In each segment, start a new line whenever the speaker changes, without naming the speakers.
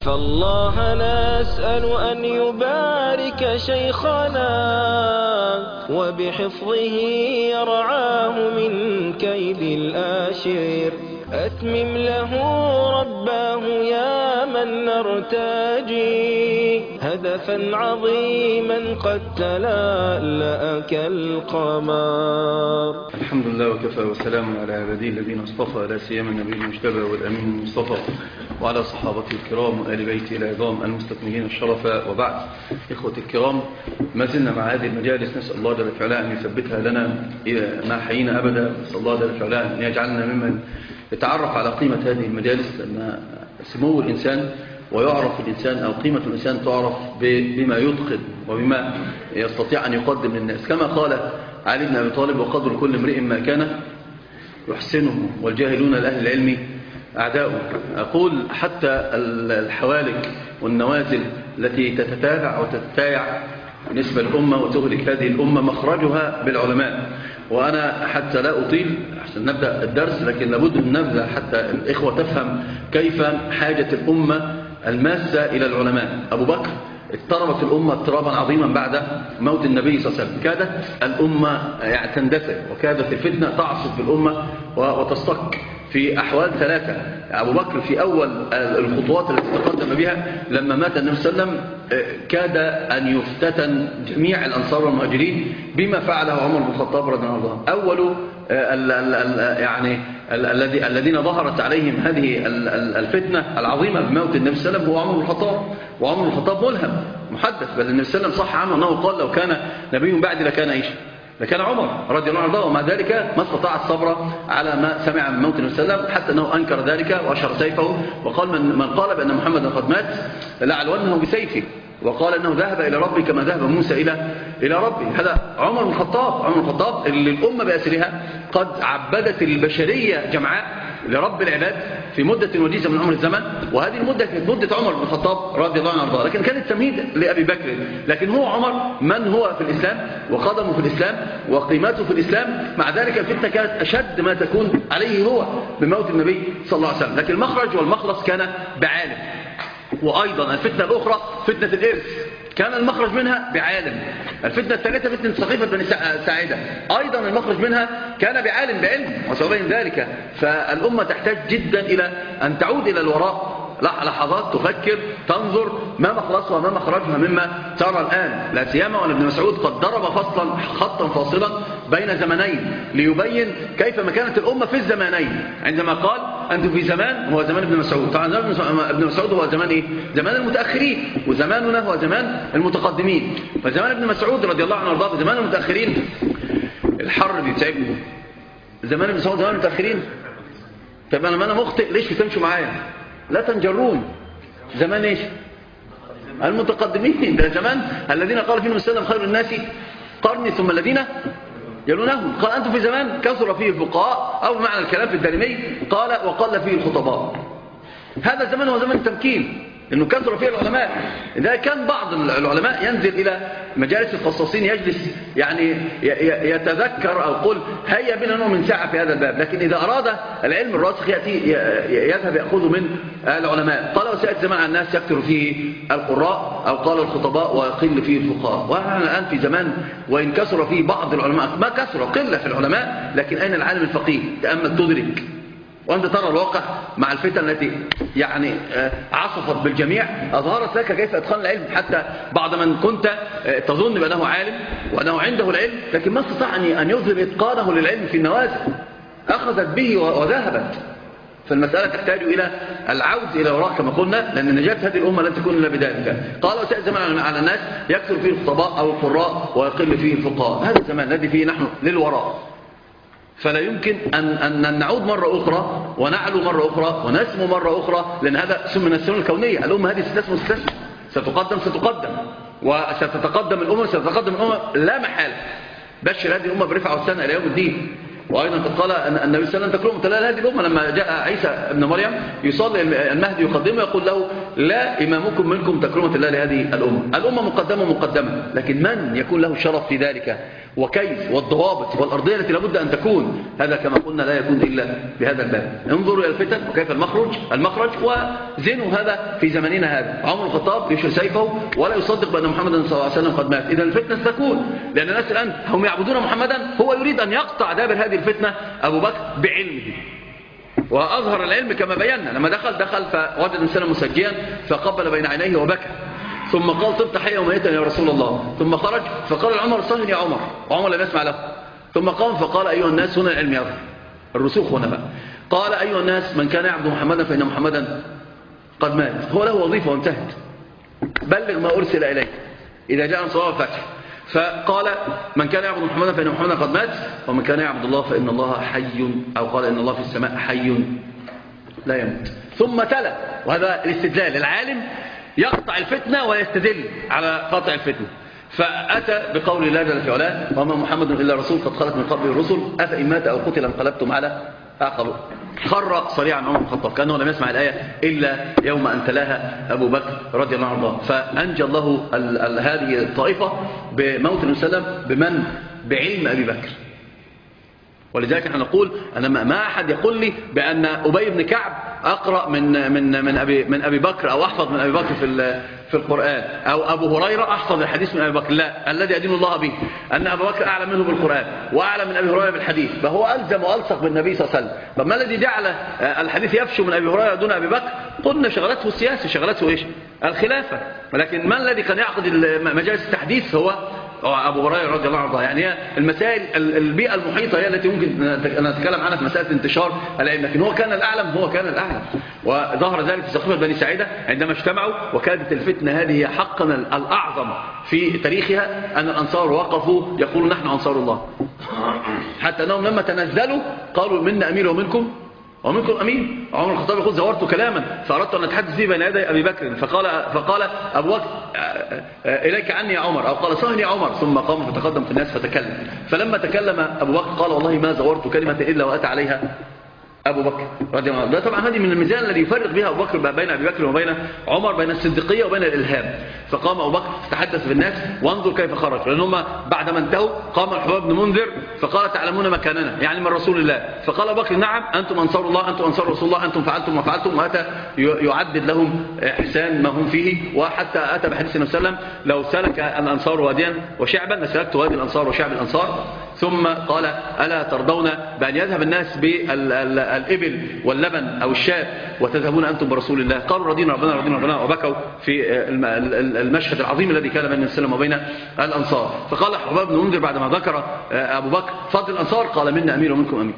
فالله نسأل أن يبارك شيخنا وبحفظه يرعاه من كيد الآشر. أتمم له رباه يا من نرتجي هدفا عظيما قد تلألأ كالقمر.
الحمد لله وكفى وسلام على عباده الذين اصطفى، لا سيما النبي المجتبى والأمين المصطفى وعلى صحابته الكرام وآل بيته العظام المستكملين الشرف. وبعد، إخوة الكرام، ما زلنا مع هذه المجالس. نسأل الله جل وعلا أن يثبتها لنا ما حيينا أبدا. نسأل الله جل وعلا أن يجعلنا ممن يتعرف على قيمة هذه المجالس، لأن سمو الإنسان ويعرف الإنسان أو قيمة الإنسان تعرف بما يتقن وبما يستطيع أن يقدم للناس، كما قال علي بن أبي طالب: وقدر كل امرئ ما كان يحسنه والجاهلون لأهل العلم أعداؤه. أقول حتى الحوالك والنوازل التي تتتابع وتتتايع بالنسبة للأمة وتهلك هذه الأمة مخرجها بالعلماء. وأنا حتى لا أطيل عشان نبدأ الدرس، لكن لابد أن نبدأ حتى الإخوة تفهم كيف حاجة الأمة الماسة إلى العلماء. أبو بكر اضطربت الأمة اضطرابا عظيما بعد موت النبي صلى الله عليه وسلم. كادت الأمة تندثر وكادت الفتنة تعصف بالأمة وتستق في أحوال ثلاثة. أبو بكر في أول الخطوات التي تقدم بها لما مات النبي صلى الله عليه وسلم كاد أن يفتتن جميع الأنصار والمهاجرين بما فعله عمر بن الخطاب رضي الله عنه. أول الذين ظهرت عليهم هذه الفتنة العظيمة بموت النبي صلى الله عليه وسلم هو عمر بن الخطاب. وعمر بن الخطاب ملهم محدث، بل النبي صلى الله عليه وسلم صح عنه أنه قال: لو كان نبي بعد لكان إيش؟ لكان عمر رضي الله عنه. ومع ذلك ما استطاع الصبر على ما سمع من موت النبي صلى الله عليه وسلم، حتى أنه أنكر ذلك وأشر سيفه وقال: من قال بأن محمدا قد مات لعلونه بسيفه، وقال أنه ذهب إلى ربي كما ذهب موسى إلى ربي. هذا عمر بن الخطاب. عمر بن الخطاب اللي الأمة بأسرها قد عبدت البشرية جمعاء لرب العباد في مدة وجيزة من عمر الزمن، وهذه المدة كانت مدة عمر بن الخطاب رضي الله عنه، لكن كانت تمهيد لأبي بكر. لكن هو عمر من هو في الإسلام وقدمه في الإسلام وقيمته في الإسلام، مع ذلك الفتنة كانت أشد ما تكون عليه هو بموت النبي صلى الله عليه وسلم. لكن المخرج والمخلص كان بعالم. وأيضا الفتنة الأخرى فتنة الإرث كان المخرج منها بعالم. الفتنة الثالثة فتنة سقيفة بني ساعدة، أيضا المخرج منها كان بعالم بعلم، وسأبين ذلك. فالأمة تحتاج جدا إلى أن تعود إلى الوراء لحظات، تفكر، تنظر ما مخلصها وما مخرجها مما ترى الآن. لا سيما وأن ابن مسعود قد ضرب خطا فاصلا بين زمنين ليبين كيف مكانت الأمة في الزمانين، عندما قال: أنتم في زمان هو زمان ابن مسعود. طبعا زمان ابن مسعود هو زمان إيه؟ زمان المتأخرين، وزماننا هو زمان المتقدمين. فزمان ابن مسعود رضي الله عنه وارضاه زمان المتأخرين الحر بيتعبني. زمان ابن مسعود زمان المتأخرين. طب أنا مخطئ ليش بتمشوا معايا؟ لا تنجرون. زمان ايش؟ المتقدمين. ده زمان الذين قال فيهم السلام: خير الناس قرني ثم الذين يلونهم. قال: أنتم في زمان كثر فيه الفقهاء، أو معنى الكلام في الدارمي قال: وقل فيه الخطباء. هذا الزمان هو زمان التمكين، انه كثر فيه العلماء. اذا كان بعض العلماء ينزل الى مجالس الخصاصين يجلس يتذكر او قل هيا بنا نوع من ساعه في هذا الباب، لكن اذا اراد العلم الراسخ يذهب ياخذه من العلماء. قال: وسيأتي زمان على الناس يكثر فيه القراء، او قال الخطباء، ويقل فيه الفقهاء. ونحن الان في زمان وان كثر فيه بعض العلماء، ما كثر، قله في العلماء، لكن اين العالم الفقيه؟ تأمل تدرك. وأنت ترى الواقع مع الفتن التي عصفت بالجميع أظهرت لك كيف أدخل العلم، حتى بعض من كنت تظن بأنه عالم وأنه عنده العلم، لكن ما استطاع أن يظهر إتقانه للعلم في النوازل، أخذت به وذهبت. فالمسألة تحتاج إلى العود إلى وراء كما قلنا، لأن نجاة هذه الأمة لن تكون إلا بذلك. قال: وسيأتي زمان على الناس يكثر فيه الخطباء أو القراء ويقل فيه الفقهاء. هذا الزمان الذي فيه نحن للوراء، فلا يمكن أن نعود مرة أخرى ونعلو مرة أخرى ونسمو مرة أخرى، لأن هذا من السنن الكونية. الأمة هذه ستسمو ستقدم وستتقدم الأمة لا محالة. بشر هذه الأمة برفعة والسنة إلى يوم الدين. وأيضا قد قال أن النبي صلى الله عليه وسلم: تكرم تلال هذه الأمة. لما جاء عيسى ابن مريم يصلي المهدي يقدمه يقول له: لا إمامكم منكم تكرمة الله لهذه الأمة. الأمة مقدمة، لكن من يكون له الشرف في ذلك وكيف والضوابط والأرضية التي لابد أن تكون. هذا كما قلنا لا يكون إلا بهذا الباب. انظروا إلى الفتن وكيف المخرج وزنوا هذا في زمننا هذا. عمر الخطاب يشير سيفه ولا يصدق بأن محمدا صلى الله عليه وسلم قد مات. إذا الفتنة ستكون، لأن الناس الآن هم يعبدون محمدا، هو يريد أن يقطع دابر هذه الفتنة أبو بكر بعلمه، وأظهر العلم كما بينا. لما دخل فوجد إنسانا مسجيا فقبل بين عينيه وبكى، ثم قال طبت حيا وميتا يا رسول الله. ثم خرج فقال عمر صهن يا عمر، وعمر لم يسمع له. ثم قام فقال أيها الناس، هنا العلم يظهر، الرسوخ هنا بقى. قال أيها الناس من كان يعبد محمدا فإن محمدا قد مات. هو له وظيفة وانتهت، بلغ ما أرسل إليك إذا جاء نصر الله والفتح. فقال من كان يعبد محمدا فإن محمدا قد مات، ومن كان يعبد الله فإن الله حي، أو قال إن الله في السماء حي لا يموت. ثم تلا، وهذا الاستدلال، العالم يقطع الفتنة ويستدل على قطع الفتنة. فأتى بقول الله جل في علاه وما محمد إلا رسول قد خلت من قبله الرسل أفإن مات أو قتل انقلبتم على أعقابكم. خر صريعا عمر بن الخطاب كأنه لم يسمع الآية إلا يوم أن تلاها أبو بكر رضي الله عنه. فأنجى الله هذه الطائفة بموت النبي صلى الله عليه وسلم بمن؟ بعلم أبي بكر. ولذلك نحن نقول أنا ما أحد يقول لي بأن أبي بن كعب أقرأ من أبي بكر أو أحفظ من أبي بكر في القرآن، أو أبو هريرة أحفظ الحديث من أبي بكر. لا، الذي أدين الله به أن أبو بكر أعلم منه بالقرآن وأعلم من أبي هريرة بالحديث، فهو ألزم وألصق بالنبي صلى الله عليه وسلم. فما الذي جعل الحديث يفشو من أبي هريرة دون أبي بكر؟ قلنا شغلته السياسة، شغلته إيش؟ الخلافة. ولكن من الذي كان يعقد مجالس التحديث؟ هو أبو هريرة رضي الله عنه. يعني هي المسائل البيئة المحيطة هي التي ممكن نتكلم عنها في مسألة انتشار العلم، لكن هو كان الأعلم، وظهر ذلك في سقيفة بني ساعدة عندما اجتمعوا. وكانت الفتنة هذه هي حقا الأعظم في تاريخها، أن الأنصار وقفوا يقولوا نحن أنصار الله، حتى أنهم لما تنزلوا قالوا منا أمير ومنكم أمين. عمر الخطاب يقول زورت كلاما فأردت أن أتحدث فيه بين يدي أبي بكر، فقال أبو بكر إليك عني يا عمر، أو قال صهني يا عمر. ثم قام فتقدم في الناس فتكلم. فلما تكلم أبو بكر قال والله ما زورت كلمة إلا وأتى عليها أبو بكر رضي الله عنه. ده طبعا هذه من الميزان الذي يفرق بها أبو بكر بين أبي بكر وبين عمر، بين الصديقية وبين الإلهام. فقام أبو بكر تحدث بالناس وانظر كيف خرج، لأنهم بعد ما انتهوا قام الحباب بن منذر فقال تعلمون مكاننا، يعني من رسول الله. فقال أبو بكر نعم أنتم أنصار الله، أنتم أنصار رسول الله، أنتم فعلتم وفعلتم. وأتى يعدد لهم إحسان ما هم فيه، وحتى أتى بحديث النبي صلى الله عليه وسلم لو سلك الأنصار واديا وشعبا لسلكت وادي الأنصار وشعب الأنصار. ثم قال ألا ترضون بأن يذهب الناس بالإبل واللبن أو الشاة وتذهبون أنتم برسول الله؟ قالوا رضينا ربنا، وبكوا في المشهد العظيم الذي كان بين النبي صلى الله عليه وسلم وبين الأنصار. فقال حباب بن منذر بعدما ذكر أبو بكر فضل الأنصار قال منا أمير ومنكم أمير.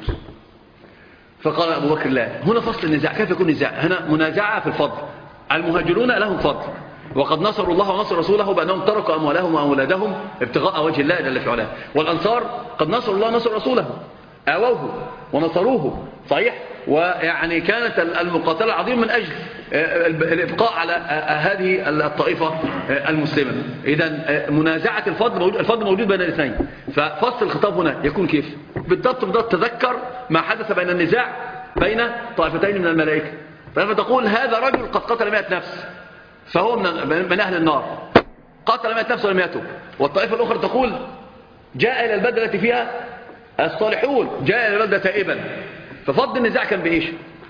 فقال أبو بكر لا، هنا فصل النزاع. كيف يكون نزاع؟ هنا منازعة في الفضل. المهاجرون لهم فضل، وقد نصروا الله ونصر رسوله بأنهم تركوا أموالهم وأولادهم ابتغاء وجه الله جل في علاه. والأنصار قد نصروا الله ونصر رسوله، آووه ونصروه، صحيح. ويعني كانت المقاتلة العظيمة من أجل الإبقاء على هذه الطائفة المسلمة. إذن منازعة الفضل موجود بين الاثنين. ففصل الخطاب هنا يكون كيف؟ بالضبط تذكر ما حدث بين النزاع بين طائفتين من الملائكة. فلما تقول هذا رجل قد قتل 100 نفس فهو من أهل النار، قتل 100 نفس ولم يتب. والطائفة الأخرى تقول جاء إلى البلدة التي فيها الصالحون، جاء إلى البلدة تائبا. ففضل النزاع كان بإيش؟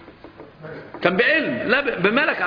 كان بعلم، لا بملك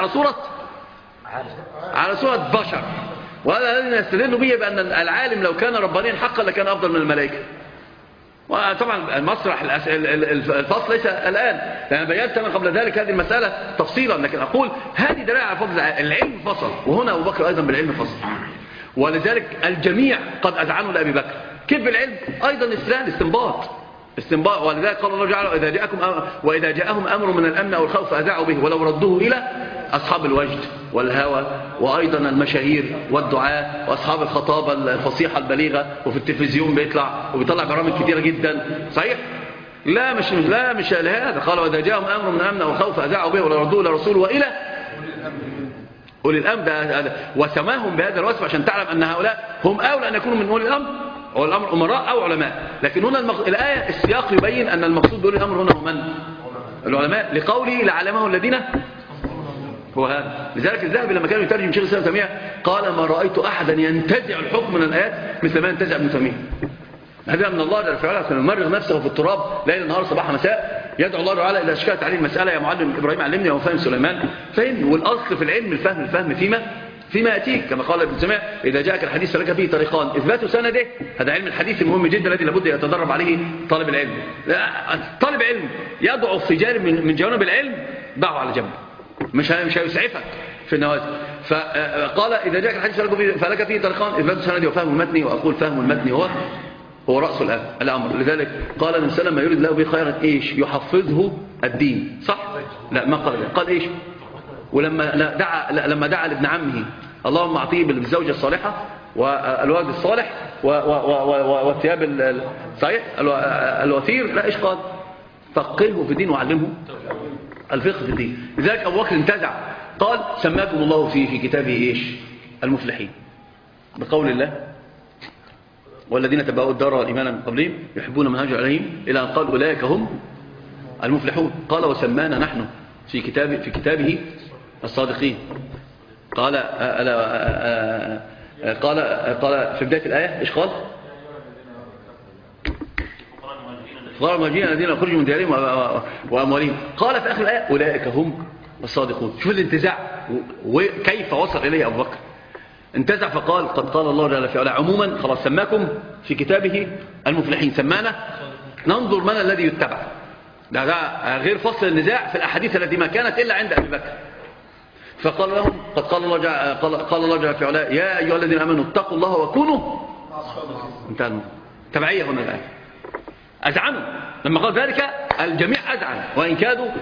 على صورة بشر. وهذا الذي نستدل به بأن العالم لو كان ربانيا حقا لكان أفضل من الملائكة. وطبعا المسرح الفصل ليس الآن، لأن بيّنت من قبل ذلك هذه المسألة تفصيلا، لكن أقول هذه دلالة على فضل العلم فصل. وهنا أبو بكر أيضا بالعلم فصل، ولذلك الجميع قد أذعنوا لأبي بكر. كيف بالعلم؟ أيضا الاستنباط. ولذلك قال الله تعالى وإذا جاءهم أمر من الأمن أو الخوف أذاعوا به ولو ردوه إلى أصحاب الوجد والهوى، وأيضا المشاهير والدعاء وأصحاب الخطابة الفصيحة البليغة. وفي التلفزيون بيطلع برامج كثيرة جدا، صحيح. لا مش لهذا. قال وإذا جاءهم أمر من الأمن أو الخوف أذاعوا به ولو ردوه إلى رسول وإلى أولي الأمر. وسماهم بهذا الوصف عشان تعلم أن هؤلاء هم أولى أن يكونوا من أولي الأمر، أو الأمر أمراء أو علماء. لكن هنا الآية السياق يبين أن المقصود بأولي الأمر هنا هم من؟ العلماء، لقوله لعلمه الذين هو هذا. لذلك الذهبي لما كان يترجم شيخ الإسلام ابن تيمية قال ما رأيت أحدا ينتزع الحكم من الآيات مثل ما ينتزع ابن تيمية. هذا من الله جل وعلا. كان يمرغ نفسه في التراب ليل نهار صباح مساء يدعو الله تعالى إذا اشكلت عليه المسألة: يا معلم إبراهيم علمني وفهم سليمان فهمني. والأصل في العلم الفهم فيما يأتيك، كما قال ابن سماع: إذا جاءك الحديث فلك فيه طريقان: إثبات سنده، هذا علم الحديث المهم جدا الذي لابد يتدرب عليه طالب العلم. طالب علم يضعف في جانب من جوانب العلم ضعه على جنب، مش هيسعفك في النوازل. فقال: إذا جاءك الحديث فلك فيه طريقان: إثبات سنده وفهم المتن. وأقول فهم المتن هو رأس الأمر. لذلك قال النبي صلى الله عليه وسلم: ما يريد الله به خيرا إيش؟ يحفظه الدين. صح؟ لا، ما قال إيش؟ لما دعا لابن عمه: اللهم اعطيه بالزوجة الصالحة والولد الصالح والثياب الصحيح الوثير، لا، إيش قال؟ فقهه في الدين وعلمه الفقه في الدين. لذلك أبو بكر انتزع قال: سماكم الله في كتابه إيش؟ المفلحين، بقول الله: والذين تبعوا الدار والإيمان من قبلهم يحبون من هاجر عليهم، إلى أن قال: أولئك هم المفلحون. قال: وسمانا نحن في كتابه الصادقين. قال في بداية الآية إيش قال؟ فقراء المهاجرين الذين خرجوا من ديارهم وأموالهم. قال في آخر الآية: أولئك هم الصادقون. شوف الانتزاع وكيف وصل إليه أبو بكر. انتزع فقال: قد قال الله جل وعلا عموما، خلاص سماكم في كتابه المفلحين، سمانا ننظر من الذي يتبع. ده غير فصل النزاع في الأحاديث التي ما كانت إلا عند أبي بكر. فقال لهم: قد قال الله جل وعلا يا أيها الذين آمنوا اتقوا الله وكونوا انتهى الموضوع. تبعية هنا الآية. أذعنوا لما قال ذلك الجميع أذعن، وإن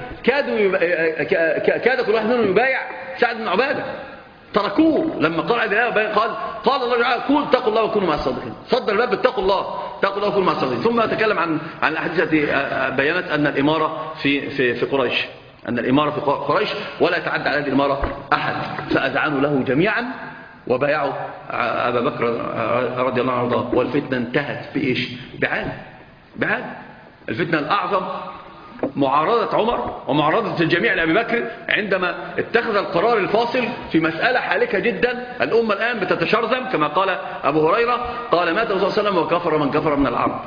كاد كل واحد منهم يبايع سعد بن عبادة، تركوه لما قال الله تعالى: اتقوا الله وكونوا مع الصادقين. صدر الباب: اتقوا الله وكونوا مع الصادقين. ثم تكلم عن الأحاديث التي بينت أن الإمارة في قريش، أن الإمارة في قريش ولا يتعدى على هذه الإمارة أحد. فأذعنوا له جميعا وبايعوا أبا بكر رضي الله عنه وارضاه. والفتنة انتهت بإيش؟ بعاد. الفتنة الأعظم معارضة عمر ومعارضة الجميع لأبي بكر عندما اتخذ القرار الفاصل في مسألة حالكة جدا. الأمة الآن بتتشرذم كما قال أبو هريرة، قال: مات الرسول صلى الله عليه وسلم وكفر من كفر من العرب.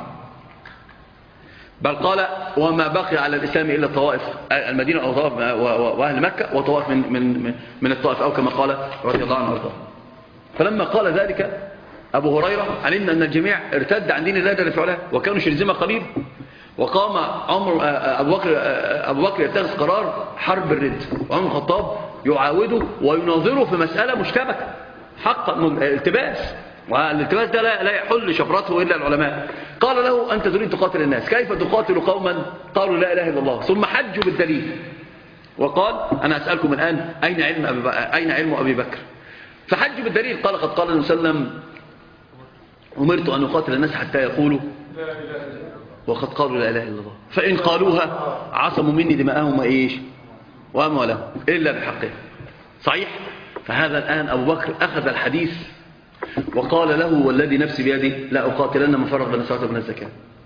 بل قال: وما بقي على الإسلام إلا طوائف المدينة وأهل مكة وطوائف من الطائف، أو كما قال رضي الله عنه وارضاه. فلما قال ذلك أبو هريرة علمنا أن الجميع ارتد عن دين الله جل وعلا وكانوا شرذمة قليل. وقام أبو بكر يتخذ قرار حرب الرد، وعمر الخطاب يعاوده ويناظره في مسألة مشتبكة حقا التباس، والالتباس ده لا يحل شفرته إلا العلماء. قال له: أنت تريد تقاتل الناس، كيف تقاتل قوما قالوا لا إله إلا الله ثم حجوا بالدليل؟ وقال: أنا أسألكم الآن أين علم أبي بكر؟ فحجوا بالدليل. قال: قد قال النبي صلى الله عليه وسلم: أمرت أن أقاتل الناس حتى يقولوا وقد قالوا لا إله إلا الله، فإن قالوها عصموا مني دماءهم وأموالهم إلا بحقه. صحيح؟ فهذا الآن أبو بكر أخذ الحديث وقال له: والذي نفسي بيده لا أقاتلن من فرق بين الصلاة وبين الزكاة.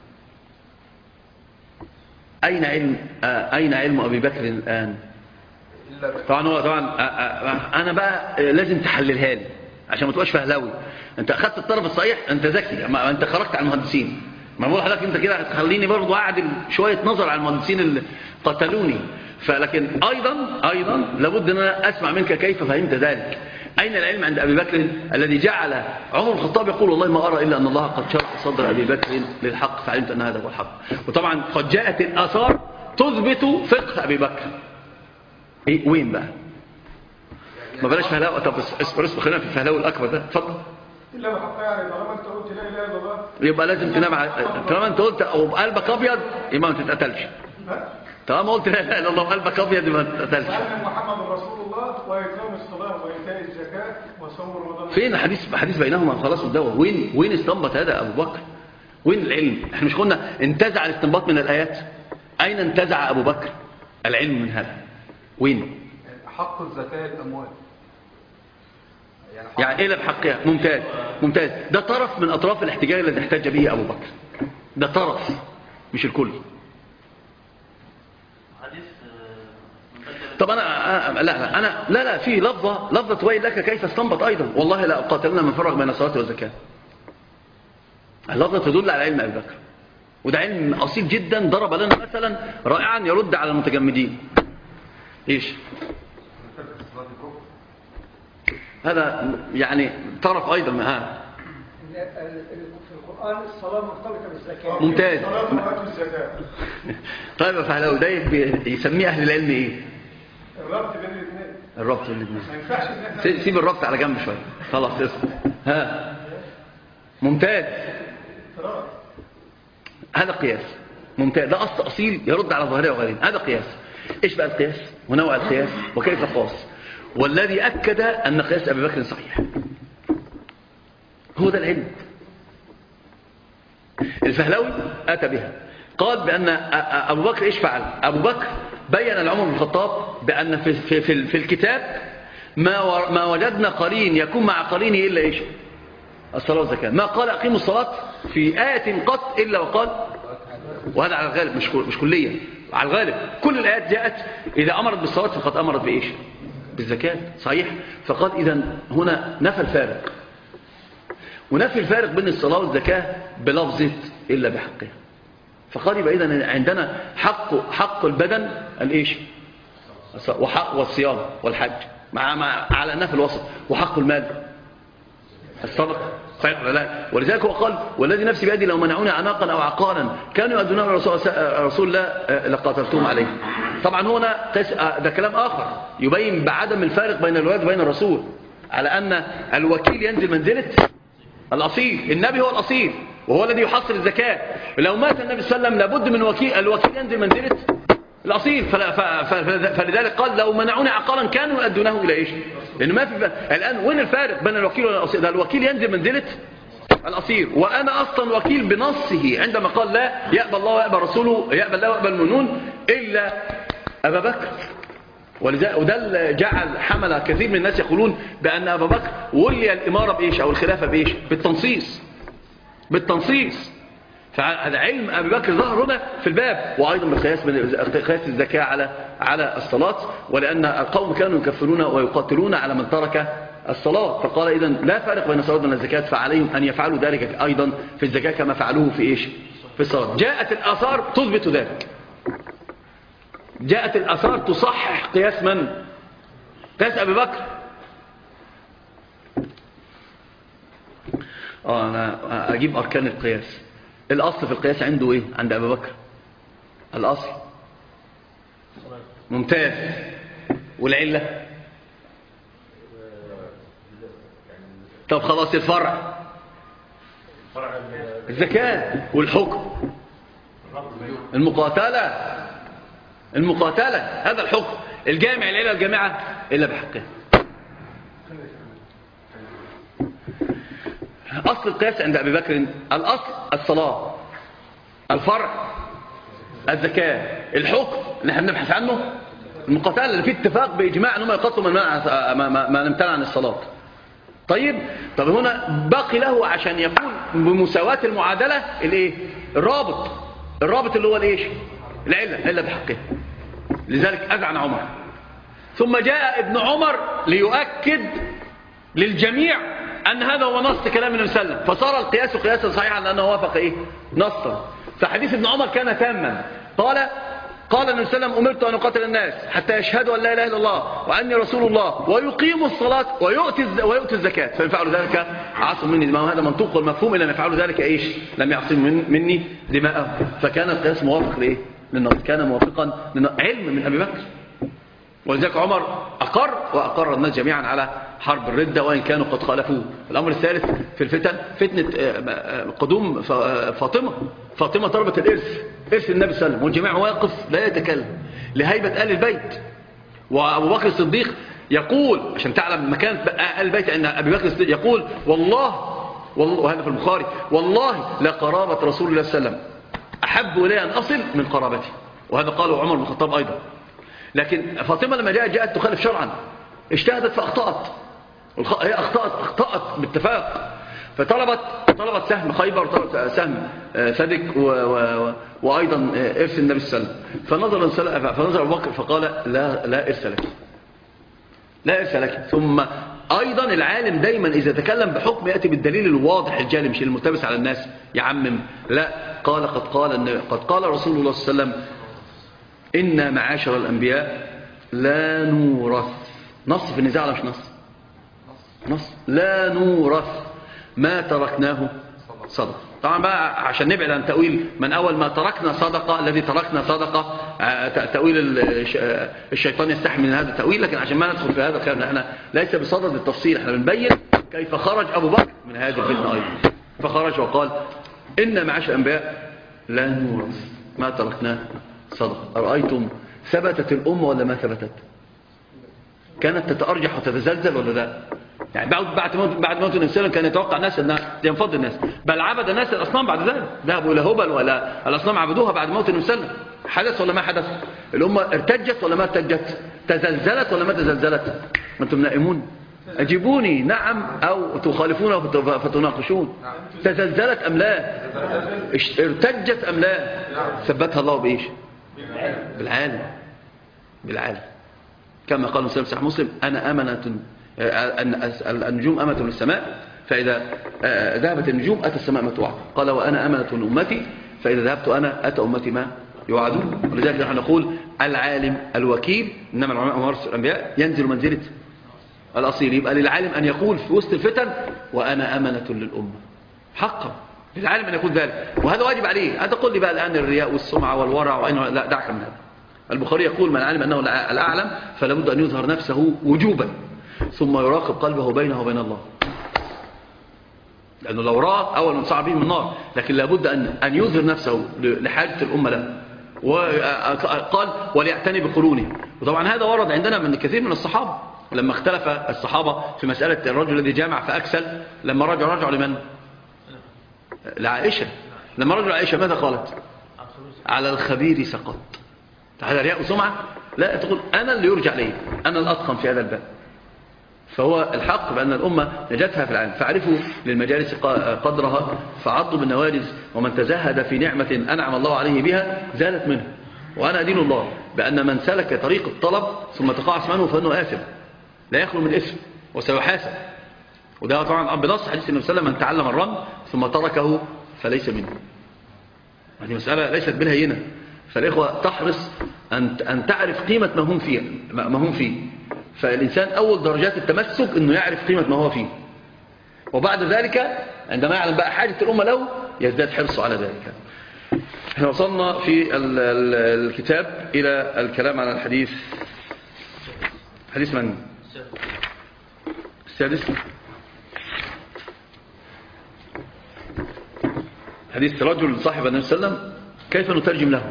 أين علم أبي بكر الآن؟ طبعا أنا بقى لازم تحللها لي عشان ما تبقاش فهلاوي. أنت أخذت الطرف الصحيح، أنت ذكي، أنت خرجت عن المهندسين. ما بقول لحضرتك أنت كده هتخليني برضو أعدل شوية نظر على المهندسين اللي قتلوني. فلكن أيضا لابد أن أنا أسمع منك كيف فهمت ذلك. أين العلم عند أبي بكر الذي جعل عمر الخطاب يقول: والله ما أرى إلا أن الله قد شرح صدر أبي بكر للحق فعلمت أن هذا هو الحق. وطبعا قد جاءت الآثار تثبت فقه أبي بكر. وين بقى؟ ما بلاش فهلاوة. طب اصبر خلينا في الفهلاوة الأكبر ده. اتفضل.
إلا بحقها، يعني طالما أنت قلت لا إله إلا الله
يبقى لازم تنام طالما أنت قلت أو بقلبك أبيض يبقى ما تتقتلش. طالما قلت لا إله إلا الله وقلبك أبيض يبقى ما تتقتلش.
وأن محمد رسول الله وإقام الصلاة وإيتاء الزكاة وصوم رمضان.
فين حديث بينهما؟ خلاص الدواء. وين استنبط هذا أبو بكر؟ وين العلم؟ احنا مش قلنا انتزع الاستنباط من الآيات؟ أين انتزع أبو بكر العلم من هذا؟ وين؟
حق الزكاة الأموال،
يعني إيه بحقها؟ ممتاز. ده طرف من أطراف الاحتجاج الذي احتج به أبو بكر. ده طرف مش الكل. طب أنا لا في لفظة تبين لك كيف استنبط أيضا: والله لا أقاتلنا من فرق بين الصلاة والزكاة. اللفظة تدل على علم أبي بكر، وده علم أصيل جدا ضرب لنا مثلا رائعا يرد على المتجمدين. إيش هذا يعني طرف أيضا من هذا
في القرآن الصلاة مرتبطة بالزكاة.
ممتاز.
الصلاة مرتبطة بالزكاة.
طيب يا فهلاوي ده يسميه أهل العلم إيه؟
الربط بين الاثنين.
الربط بين الاثنين.
ما ينفعش ان احنا
سيب الربط على جنب شوية خلاص اسمع. ها ممتاز. هذا قياس ممتاز، ده أصل أصيل يرد على ظاهرية وغيرين. هذا قياس. إيش بقى القياس ونوع القياس وكيف قاس؟ والذي أكد أن قياس أبي بكر صحيح هو ده العلم. الفهلوي أتى بها، قال بأن أبو بكر إيش فعل؟ أبو بكر بين لعمر بن الخطاب بأن في الكتاب ما وجدنا قرين يكون مع قرينه إلا إيش؟ الصلاة والزكاة. ما قال أقيموا الصلاة في آية قط إلا وقال، وهذا على الغالب مش كليا، على الغالب كل الآيات جاءت إذا أمرت بالصلاة فقد أمرت بإيش؟ بالزكاة. صحيح. فقال إذن هنا نفى الفارق، ونفي الفارق بين الصلاة والزكاة بلفظة إلا بحقها. فقال يبقى إذن عندنا حق البدن الإيش؟ والصيام والحج على أنها في الوسط، وحق المال الصدقة. صحيح ولا لا؟ ولذلك هو قال والذي نفسي بيدي لو منعوني عناقا أو عقالا كانوا يؤدونه رسول الله لقاتلتهم عليه. طبعا هنا ده كلام آخر يبين بعدم الفارق بين الولد وبين الرسول، على أن الوكيل ينزل منزلة الأصيل. النبي هو الأصيل وهو الذي يحصل الزكاة. لو مات النبي صلى الله عليه وسلم لابد من الوكيل ينزل منزلة الأصيل. فلذلك قال لو منعوني عقالا كانوا يؤدونه إلى إيش؟ لأنه ما في الآن وين الفارق بين الوكيل والأصيل؟ ده الوكيل ينزل منزلة الأصيل، وأنا أصلا وكيل بنصه عندما قال لا يقبل الله ويقبل رسوله، يقبل الله ويقبل المؤمنون إلا أبا بكر. وده جعل حمل كثير من الناس يقولون بأن أبا بكر ولي الإمارة بإيش أو الخلافة بإيش؟ بالتنصيص. فهذا علم أبي بكر ظهر هنا في الباب، وأيضا بقياس الزكاة على الصلاة، ولأن القوم كانوا يكفرون ويقاتلون على من ترك الصلاة. فقال إذن لا فارق بين الصلاة والزكاة، فعليهم أن يفعلوا ذلك أيضا في الزكاة كما فعلوه في إيش؟ في الصلاة. جاءت الآثار تثبت ذلك، جاءت الآثار تصحح قياس من؟ قياس أبي بكر. أنا أجيب أركان القياس. الأصل في القياس عنده إيه؟ عند أبي بكر الأصل ممتاز، والعلة طب خلاص الفرع الزكاة، والحكم المقاتلة هذا الحكم الجامع العلة الجامعة إلا بحقها. أصل القياس عند أبي بكر الأصل الصلاة، الفرع الزكاة، الحكم اللي احنا بنبحث عنه المقاتلة اللي فيه اتفاق بإجماع أنهم يقاتلوا من امتنع عن الصلاة. طيب هنا باقي له عشان يكون بمساواة المعادلة الايه؟ الرابط اللي هو الايش؟ العلة إلا بحقها. لذلك أذعن عمر، ثم جاء ابن عمر ليؤكد للجميع أن هذا هو نص كلام النبي صلى الله عليه وسلم، فصار القياس قياسا صحيحا لأنه وافق إيه؟ نصا. فحديث ابن عمر كان تاما. قال النبي صلى الله عليه وسلم أمرت أن أقاتل الناس حتى يشهدوا أن لا إله إلا الله وأني رسول الله ويقيموا الصلاة ويؤتي الزكاة فإن فعلوا ذلك عصم مني دماءهم. هذا منطوق والمفهوم إلا أن يفعلوا ذلك إيش؟ لم يعصم مني دماءهم. فكان القياس موافق لإيه؟ للنص، كان موافقا علم من أبي بكر. ولذلك عمر وأقر الناس جميعا على حرب الردة وإن كانوا قد خالفوه. الأمر الثالث في الفتن فتنة قدوم فاطمة طلبت إرث النبي صلى الله عليه وسلم، والجميع واقف لا يتكلم لهيبة آل البيت. وأبو بكر الصديق يقول عشان تعلم مكان آل البيت أن أبي بكر الصديق يقول والله وهذا في البخاري والله لقرابة رسول الله صلى الله عليه وسلم أحب إلي أن أصل من قرابتي. وهذا قاله عمر بن الخطاب أيضا. لكن فاطمة لما جاءت تخالف شرعا اجتهدت فأخطأت، هي أخطأت باتفاق، فطلبت سهم خيبر وطلبت سهم سدك وأيضا إرث النبي صلى الله عليه وسلم. فنظر أبو بكر فقال لا إرث لك، ثم أيضا وأيضا العالم دايما إذا تكلم بحكم يأتي بالدليل الواضح الجالي مش الملتبس على الناس يعمم. لا، قد قال رسول الله صلى الله عليه وسلم إن معاشر الأنبياء لا نورث. نص في النزاع ولا مش نص؟ لا نورث ما تركناه صدقة. طبعا بقى عشان نبعد عن تأويل من أول ما تركنا صدقة، الذي تركنا صدقة، تأويل الشيطان يستحي من هذا التأويل، لكن عشان ما ندخل في هذا الخير، احنا ليس بصدد التفصيل، احنا بنبين كيف خرج أبو بكر من هذه الفتنة أيضا. فخرج وقال إن معاشر الأنبياء لا نورث ما تركناه صدقة. أرأيتم ثبتت الأمة ولا ما ثبتت؟ كانت تتأرجح وتتزلزل ولا لا؟ يعني بعد موت النبي صلى الله عليه وسلم كان يتوقع الناس أن ينفض الناس، بل عبد الناس الأصنام بعد ذلك، ذهبوا إلى هبل ولا الأصنام عبدوها بعد موت النبي صلى الله عليه وسلم. حدث ولا ما حدث؟ الأمة ارتجت ولا ما ارتجت؟ تزلزلت ولا ما تزلزلت؟ ما أنتم نائمون، أجيبوني نعم أو تخالفون فتناقشون. تزلزلت أم لا؟ ارتجت أم لا؟ ثبتها الله بإيش؟ بالعالم. كما قال صحيح مسلم أنا أمنة النجوم أمة للسماء، فإذا ذهبت النجوم أتى السماء ما توعد. قال وأنا أمنة لأمتي، فإذا ذهبت أنا أتى أمتي ما يوعدون. ولذلك نحن نقول العالم الوكيل، إنما العلماء ورثة الأنبياء، ينزل منزلة الأصيل. يبقى للعالم أن يقول في وسط الفتن وأنا أمنة للأمة، حقا للعالم أن يقول ذلك، وهذا واجب عليه. هذا قل لي بقى الآن الرياء والسمعة والورع لا، دعك من هذا. البخاري يقول من علم أنه الأعلم فلا بد أن يظهر نفسه وجوبا ثم يراقب قلبه بينه وبين الله، لأنه لو رأى أول من صعب به من النار، لكن لابد أن يظهر نفسه لحاجة الأمة له. وقال وليعتني بقرونه. وطبعا هذا ورد عندنا من كثير من الصحابة، لما اختلف الصحابة في مسألة الرجل الذي جامع فأكسل، لما رجعوا لمن؟ لعائشة. لما رجعوا لعائشة ماذا قالت؟ على الخبير سقط. هذا رياء وسمعة؟ لا، تقول أنا اللي يرجع لي، أنا الأتقن في هذا الباب. فهو الحق بأن الأمة نجتها في العالم، فاعرفوا للمجالس قدرها، فعضوا بالنوارز، ومن تزهد في نعمة أنعم الله عليه بها زالت منه. وأنا أدين الله بأن من سلك طريق الطلب ثم تقاعس منه فإنه آثم، لا يخلو من إثم وسيحاسب. وده طبعا بنص حديث النبي صلى الله عليه وسلم من تعلم الرمي ثم تركه فليس منه. هذه مسألة ليست بالهينة، فالإخوة تحرص أن تعرف قيمة ما هم فيه. فالإنسان أول درجات التمسك أنه يعرف قيمة ما هو فيه، وبعد ذلك عندما يعلم بقى حاجة الأمة له يزداد حرصه على ذلك. احنا وصلنا في الكتاب إلى الكلام على الحديث. حديث من؟ السادس. حديث رجل صاحب النبي صلى الله عليه وسلم، كيف نترجم له؟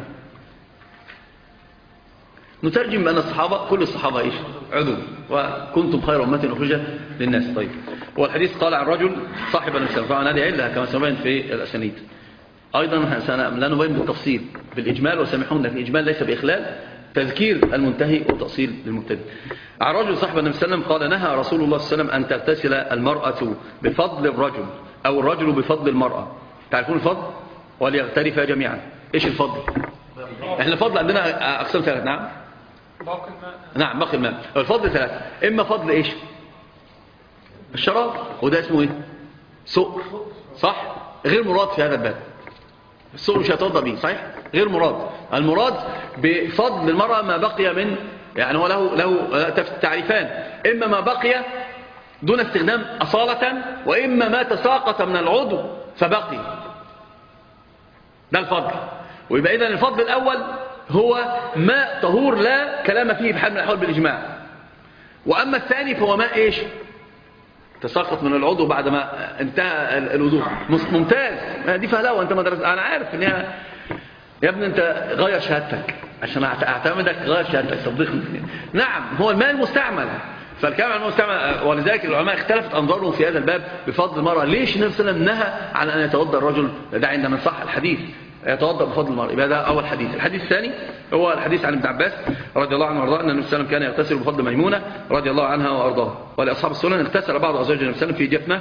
نترجم بأن الصحابة كل الصحابة إيش؟ عدو، وكنتم خير أمة أخرجت للناس. طيب، والحديث قال عن رجل صاحب النبي صلى الله عليه وسلم، هذه علة كما سنبين في الأسانيد. أيضا لا نبين بالتفصيل بالإجمال، وسامحونا في الإجمال ليس بإخلال، تذكير المنتهي وتأصيل للمبتدئ. عن رجل صاحب النبي صلى الله عليه وسلم قال نهى رسول الله صلى الله عليه وسلم أن تغتسل المرأة بفضل الرجل أو الرجل بفضل المرأة. تعرفون الفضل؟ وليغترفا جميعا. إيش الفضل؟ إحنا الفضل عندنا أقسام ثلاثة. نعم،
باقي الماء.
نعم، باقي الماء. الفضل ثلاثة، إما فضل إيش؟ الشراب، وده اسمه إيه؟ سؤر، صح؟ غير مراد في هذا الباب. السؤر مش هيتوضأ به، صحيح؟ غير مراد. المراد بفضل المرأة ما بقي من، يعني هو له تعريفان، إما ما بقي دون استخدام أصالة، وإما ما تساقط من العضو فبقي. ده الفضل. ويبقى إذن الفضل الأول هو ماء طهور لا كلام فيه بحال من الأحوال بالإجماع. وأما الثاني فهو ماء إيش؟ تساقط من العضو بعد ما انتهى الوضوء. ممتاز، دي فهلاوة. أنت ما درست، أنا عارف إن يا ابني أنت غير شهادتك عشان أعتمدك، غير شهادتك صدقني. نعم، هو الماء المستعمل، فالكلام عن المستعمل. ولذلك العلماء اختلفت أنظارهم في هذا الباب بفضل المرأة. ليش النبي صلى الله عليه وسلم نهى عن أن يتوضأ الرجل؟ ده عند من صح الحديث يتوضأ بفضل المرأة. يبقى ده أول حديث. الحديث الثاني هو الحديث عن ابن عباس رضي الله عنه وارضاه أن النبي صلى الله عليه وسلم كان يغتسل بفضل ميمونة رضي الله عنها وارضاها. ولأصحاب السنن اغتسل بعض أزواج النبي صلى الله عليه وسلم في جفنة،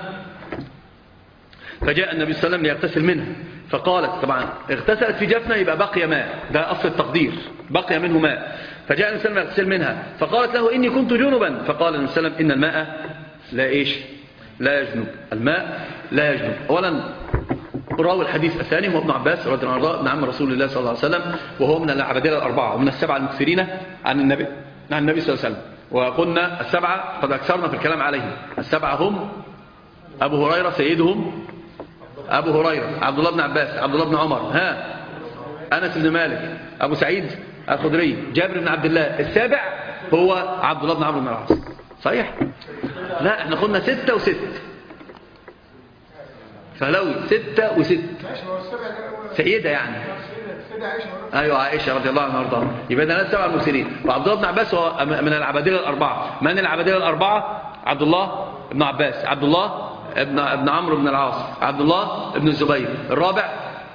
فجاء النبي صلى الله عليه وسلم ليغتسل منها، فقالت، طبعا اغتسلت في جفنة يبقى بقي ماء، ده أصل التقدير، بقي منه ماء. فجاء النبي صلى الله عليه وسلم يغتسل منها، فقالت له إني كنت جنبا، فقال النبي صلى الله عليه وسلم إن الماء لا إيش؟ لا يجنب. الماء لا يجنب. أولا راوي الحديث الثاني هو ابن عباس رضي الله عنه ابن عم رسول الله صلى الله عليه وسلم، وهو من العبادلة الأربعة ومن السبعة المكثرين عن النبي صلى الله عليه وسلم. وقلنا السبعة قد أكثرنا في الكلام عليهم. السبعة هم أبو هريرة سيدهم أبو هريرة، عبد الله بن عباس، عبد الله بن عمر، أنس بن مالك، أبو سعيد الخدري، جابر بن عبد الله. السابع هو عبد الله بن عمرو بن العاص. صحيح؟ لا احنا قلنا 6 و6 فلوي 6 و6 سيدة يعني. أيوة عائشة رضي الله عنها وارضاها. يبقى ده 7 المرسلين. وعبد الله بن عباس هو من العبادلة الأربعة. من العبادلة الأربعة؟ عبد الله بن عباس، عبد الله ابن عمرو بن العاص، عبد الله بن الزبير. الرابع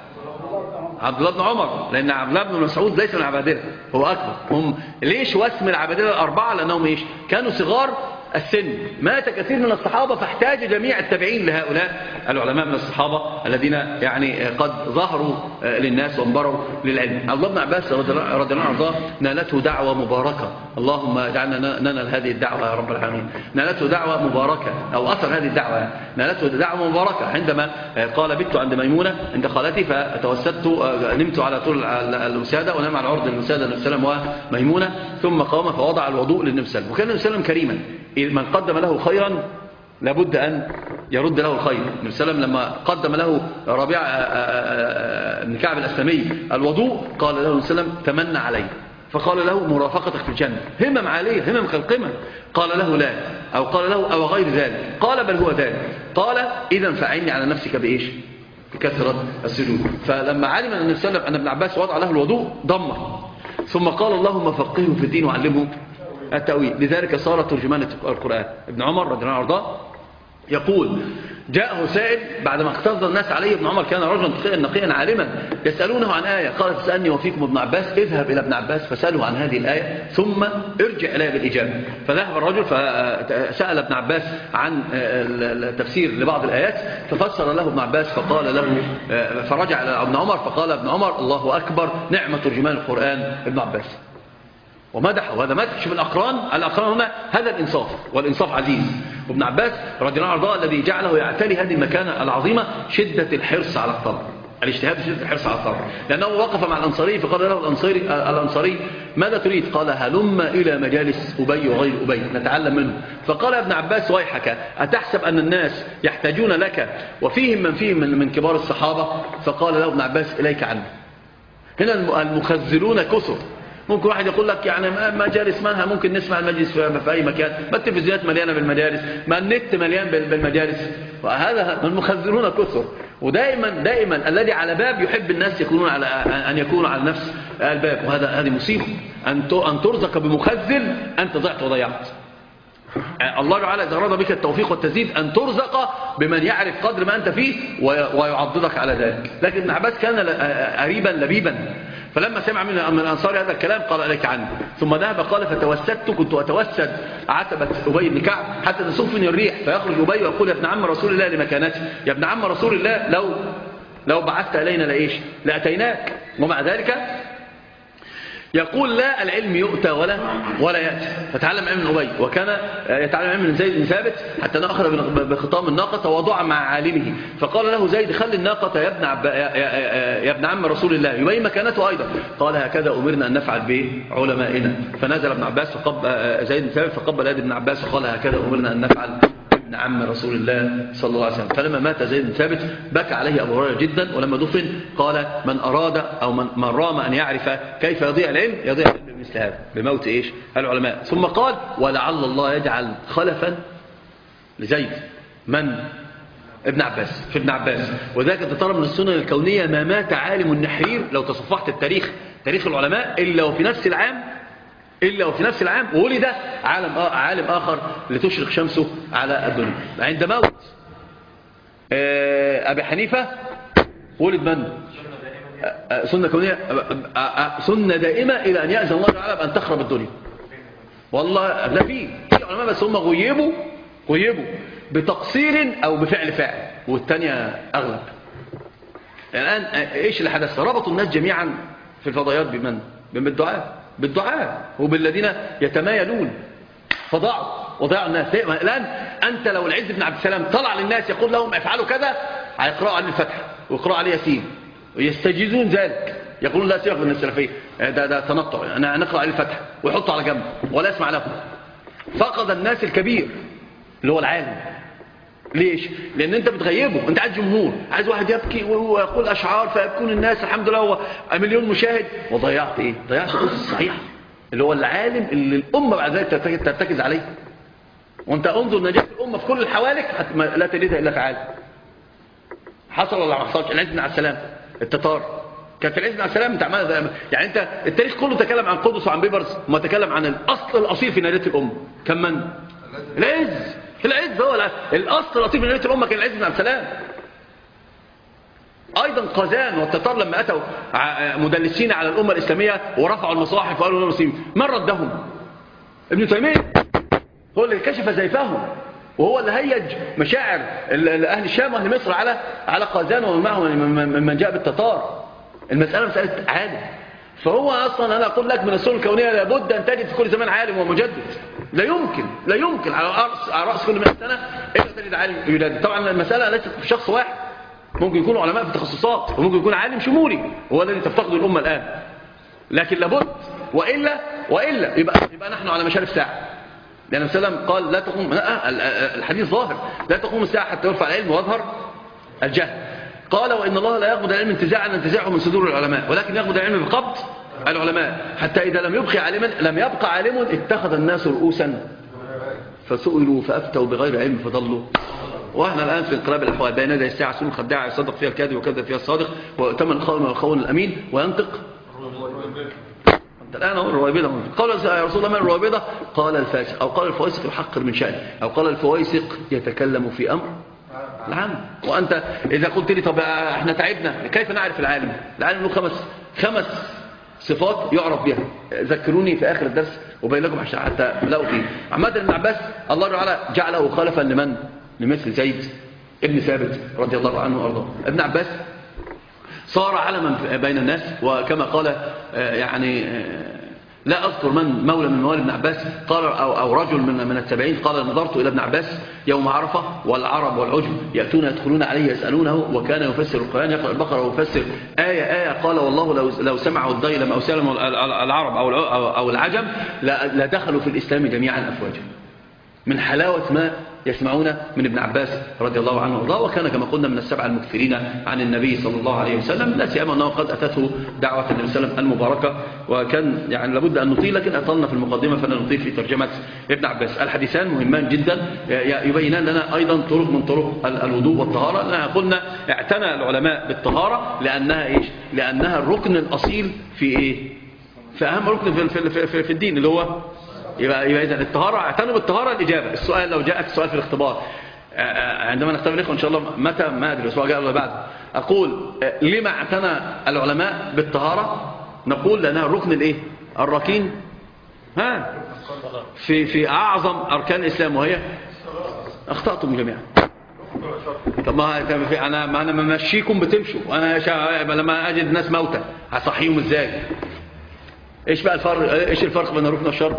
عبد الله بن عمر، لأن عبد الله بن مسعود ليس من العبادلة، هو أكبر. هم ليش واسم العبادلة الأربعة؟ لأنهم إيش؟ كانوا صغار السن. مات كثير من الصحابة فاحتاج جميع التابعين لهؤلاء العلماء من الصحابة الذين يعني قد ظهروا للناس وانبروا للعلم. عبد الله بن عباس رضي الله عنه نالته دعوة مباركة، اللهم اجعلنا ننال هذه الدعوة يا رب العالمين. نالته دعوة مباركة، أو أثر هذه الدعوة نالته دعوة مباركة عندما قال بت عند ميمونة عند خالتي فتوسدت، نمت على طول الوسادة ونام على عرض الوسادة النبي صلى الله عليه وسلم وميمونة، ثم قام فوضع الوضوء للنبي صلى الله عليه وسلم. وكان النبي صلى الله عليه وسلم كريما، من قدم له خيرا لابد أن يرد له الخير. النبي صلى الله عليه وسلم لما قدم له ربيع بن كعب الأسلمي الوضوء قال له النبي صلى الله عليه وسلم تمنى عليه، فقال له مرافقتك في الجنة. همم عالية، همم كالقمة. قال له لا، أو قال له أو غير ذلك، قال بل هو ذلك. قال إذن فأعني على نفسك بإيش؟ بكثرة السجود. فلما علم النبي صلى الله عليه وسلم أن ابن عباس وضع له الوضوء ضمه، ثم قال اللهم فقهه في الدين وعلمه التأويل. لذلك صار ترجمان القرآن. ابن عمر رضي الله عنه يقول جاءه سائل بعدما اختلط الناس عليه. ابن عمر كان رجلا نقيا عالما، يسألونه عن آية، قال تسألني وفيكم ابن عباس، اذهب إلى ابن عباس فسأله عن هذه الآية ثم ارجع إليه بالإجابة. فذهب الرجل فسأل ابن عباس عن التفسير لبعض الآيات ففسر له ابن عباس، فقال له فرجع إلى ابن عمر فقال ابن عمر الله أكبر نعم ترجمان القرآن ابن عباس، ومدحه. وهذا مدح. شوف الأقران هنا هذا الإنصاف، والإنصاف عزيز. وابن عباس رضي الله عنه الذي جعله يعتلي هذه المكانة العظيمة شدة الحرص على الطلب، الاجتهاد شدة الحرص على الطلب. لأنه وقف مع الأنصاري فقال له الأنصاري ماذا تريد؟ قال هلم إلى مجالس أبي وغير أبي نتعلم منه. فقال ابن عباس ويحك أتحسب أن الناس يحتاجون لك وفيهم من فيهم من كبار الصحابة؟ فقال له ابن عباس إليك عنه. هنا المخزلون كثر. ممكن واحد يقول لك يعني مجالس منها ممكن نسمع المجلس في أي مكان، ما التلفزيونات مليانة بالمجالس، ما النت مليان بالمجالس، وهذا المخزرون كثر. ودائما الذي على باب يحب الناس يكونون على أن يكونوا على نفس الباب، وهذه مصيبة أن ترزق بمخزل أنت ضعت وضيعت. الله تعالى إذا أراد بك التوفيق والتزيد أن ترزق بمن يعرف قدر ما أنت فيه ويعضدك على ذلك. لكن ابن عباس كان قريبا لبيبا، فلما سمع من الأنصار هذا الكلام قال إليك عنه. ثم ذهب قال فتوسدت، كنت أتوسد عتبة أبي بن كعب حتى تصفني الريح، فيخرج أبي ويقول يا ابن عم رسول الله لمكانتي، يا ابن عم رسول الله لو بعثت إلينا لإيش لأتيناك. ومع ذلك يقول لا العلم يؤتى ولا يأتي. فتعلم علم من أبي، وكان يتعلم علم من زيد بن ثابت حتى أخذ بخطام الناقة تواضعا مع عالمه. فقال له زيد خلي الناقة يا ابن عم رسول الله، يبين مكانته أيضا. قال هكذا أمرنا أن نفعل بعلمائنا. فنزل ابن عباس زيد بن ثابت فقبل يد ابن عباس وقال هكذا أمرنا أن نفعل ابن عم رسول الله صلى الله عليه وسلم. فلما مات زيد بن ثابت بكى عليه أبو هريرة جدا، ولما دفن قال من أراد أو من رام أن يعرف كيف يضيع العلم يضيع العلم بمثل هذا بموت العلماء. ثم قال ولعل الله يجعل خلفا لزيد من ابن عباس في ابن عباس. وذلك ترى من السنن الكونية ما مات عالم النحرير لو تصفحت تاريخ العلماء إلا وفي نفس العام ولد عالم آخر لتشرق شمسه على الدنيا. عند موت أبي حنيفة ولد من؟ سنة كونية، سنة دائمة إلى أن يأذن الله تعالى بأن تخرب الدنيا. والله لا في علماء بس هم غيبوا بتقصير أو بفعل فاعل، والثانية أغلب. الآن إيش اللي حدث؟ ربطوا الناس جميعا في الفضائيات بالدعاء وبالذين يتمايلون، فضاعوا وضيعوا الناس. الآن أنت لو العز بن عبد السلام طلع للناس يقول لهم افعلوا كذا، هيقرأوا عليه الفتح ويقرأوا عليه ياسين ويستجيزون ذلك، يقولون لا سيبك من السلفية، ده تنطع، أنا نقرأ عليه الفتح ويحطوا على جنب ولا يسمع له. فقد الناس الكبير اللي هو العالم. ليش؟ لأن أنت بتغيبه، أنت عايز جمهور، عايز واحد يبكي ويقول أشعار فيبكون الناس الحمد لله هو مليون مشاهد، وضيعت إيه؟ ضيعت قصة صحيحة اللي هو العالم اللي الأمة بعد ذلك ترتكز عليه. وأنت انظر نجاة الأمة في كل الحوالك لا تجدها إلا في عالم. حصل ولا ما حصلش؟ العز بن عبد السلام التتار كان في العز بن عبد السلام انت يعني انت التاريخ كله تكلم عن قدس وعن بيبرس وما تكلم عن الاصل الاصيل في نجاة الامه. كان من؟ العز هو الاصل الاصيل في نجاة الامه، كان العز بن عبد السلام. ايضا قازان والتتار لما اتوا مدلسين على الامه الاسلاميه ورفعوا المصاحف وقالوا للمسلمين، من ردهم؟ ابن تيميه هو اللي كشف زيفهم، وهو اللي هيج مشاعر اهل الشام واهل مصر على قازان ومن معهم من جاء بالتتار. المسألة مسألة عالم. فهو أصلا أنا أقول لك من السنة الكونية لابد أن تجد في كل زمان عالم ومجدد. لا يمكن على رأس كل 100 سنة إلا تجد عالم يجدد. طبعا المسألة ليست في شخص واحد، ممكن يكونوا علماء في تخصصات وممكن يكون عالم شمولي هو الذي تفتقده الأمة الآن. لكن لابد وإلا يبقى نحن على مشارف ساعة. لأن النبي صلى الله عليه وسلم قال لا تقوم، الحديث ظاهر، لا تقوم الساعة حتى يرفع العلم ويظهر الجهل. قال وإن الله لا يقبض العلم انتزاعا ينتزعه من صدور العلماء، ولكن يقبض العلم بقبض العلماء، حتى إذا لم يبقى عالم اتخذ الناس رؤوسا فسئلوا فأفتوا بغير علم فضلوا. وإحنا الآن في انقلاب الأحوال بين يدي الساعة، سنة خداعة يصدق فيها الكاذب وكذب فيها الصادق، وتمن الخائن والخون الأمين وينطق الآن هو الرويبضة. قال يا رسول الله من الرويبضة؟ قال الفاسق، أو قال الفويسق يحقر من شأنه، أو قال الفويسق يتكلم في أمر العام. وأنت إذا قلت لي طب احنا تعبنا كيف نعرف العالم؟ العالم له خمس صفات يعرف بها. ذكروني في آخر الدرس وبين لكم حتى ملأوا فيه. عماد بن عباس الله تعالى جعله خلفا لمن؟ لمثل زيد ابن ثابت رضي الله عنه وارضاه. ابن عباس صار علما بين الناس، وكما قال يعني لا أذكر من مولى من موالي ابن عباس قال أو رجل من التابعين قال نظرت إلى ابن عباس يوم عرفة والعرب والعجم يأتون يدخلون عليه يسألونه، وكان يفسر القرآن يقرأ البقرة ويفسر آية قال والله لو سمعوا الضيلم أو سلم العرب أو العجم لدخلوا في الإسلام جميعا أفواجا من حلاوة ما يسمعون من ابن عباس رضي الله عنه وارضاه. وكان كما قلنا من السبع المكثرين عن النبي صلى الله عليه وسلم، لا سيما أنه قد أتته دعوة النبي صلى الله عليه وسلم المباركة، وكان يعني لابد أن نطيل، لكن أطلنا في المقدمة فلا نطيل في ترجمة ابن عباس. الحديثان مهمان جدا يبينان لنا أيضا طرق من طرق الوضوء والطهارة. لأننا قلنا اعتنى العلماء بالطهارة لأنها الركن الأصيل في إيه؟ في أهم ركن في الدين اللي هو يبقى إذا الطهارة، اعتنوا بالطهارة. الإجابة السؤال لو جاءك السؤال في الاختبار عندما نختبر الإخوة إن شاء الله متى ما أدري الأسبوع الجاي ولا بعد، أقول لما اعتنى العلماء بالطهارة؟ نقول لأنها الركن الإيه؟ الركين في أعظم أركان الإسلام، وهي أخطأتم جميعا. طب ما أنا ممشيكم بتمشوا، وأنا لما أجد الناس موتى هصحيهم إزاي؟ إيش بقى الفرق؟ إيش الفرق بين الركن والشرط؟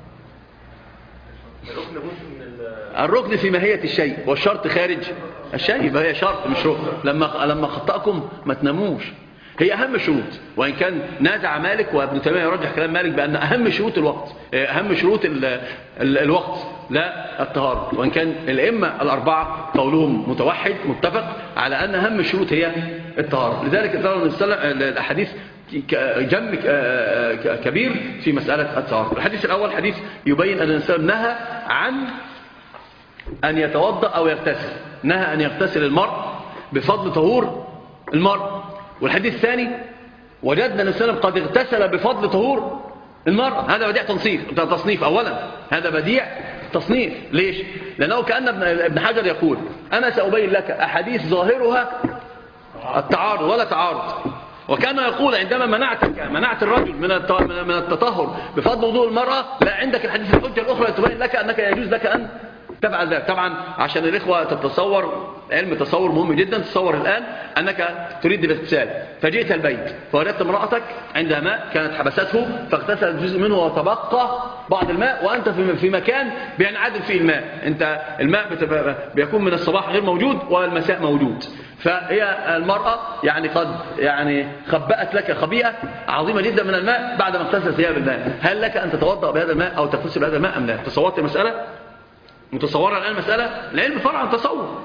الركن في ماهية الشيء والشرط خارج الشيء، يبقى هي شرط مش ركن. لما خطأكم ما تناموش، هي أهم شروط. وإن كان نازع مالك وابن تيمية يرجح كلام مالك بأن أهم شروط الوقت، أهم شروط الوقت لا الطهارة، وإن كان الأئمة الأربعة قولهم متوحد متفق على أن أهم الشروط هي الطهارة. لذلك الأحاديث جم كبير في مسألة الطهارة. الحديث الأول حديث يبين أن الإنسان نهى عن أن يتوضأ أو يغتسل، نهى أن يغتسل المرء بفضل طهور المرء. والحديث الثاني وجدنا الإنسان قد اغتسل بفضل طهور المرء. هذا بديع تصنيف. أولا هذا بديع تصنيف. ليش؟ لأنه كأن ابن حجر يقول أنا سأبين لك أحاديث ظاهرها التعارض ولا تعارض، وكان يقول عندما منعت الرجل من التطهر بفضل وضوء المرأة، لا عندك الحديث الحجة الأخرى تبين لك أنك يجوز لك أن تفعل ذلك. طبعا عشان الإخوة تتصور علم التصور مهم جدا. تصور الآن أنك تريد الاغتسال فجئت البيت فوجدت امرأتك عندها ماء كانت حبسته فاغتسلت جزء منه وتبقى بعض الماء وأنت في مكان بينعدم فيه الماء. أنت الماء بيكون من الصباح غير موجود والمساء موجود. فهي المرأة يعني قد خبأت لك خبيئة عظيمة جدا من الماء بعد ما اغتسلت ثياب الماء. هل لك أن تتوضأ بهذا الماء أو تغتسل بهذا الماء أم لا؟ تصورت المسألة؟ متصورة الآن المسألة؟ العلم فرع عن تصور.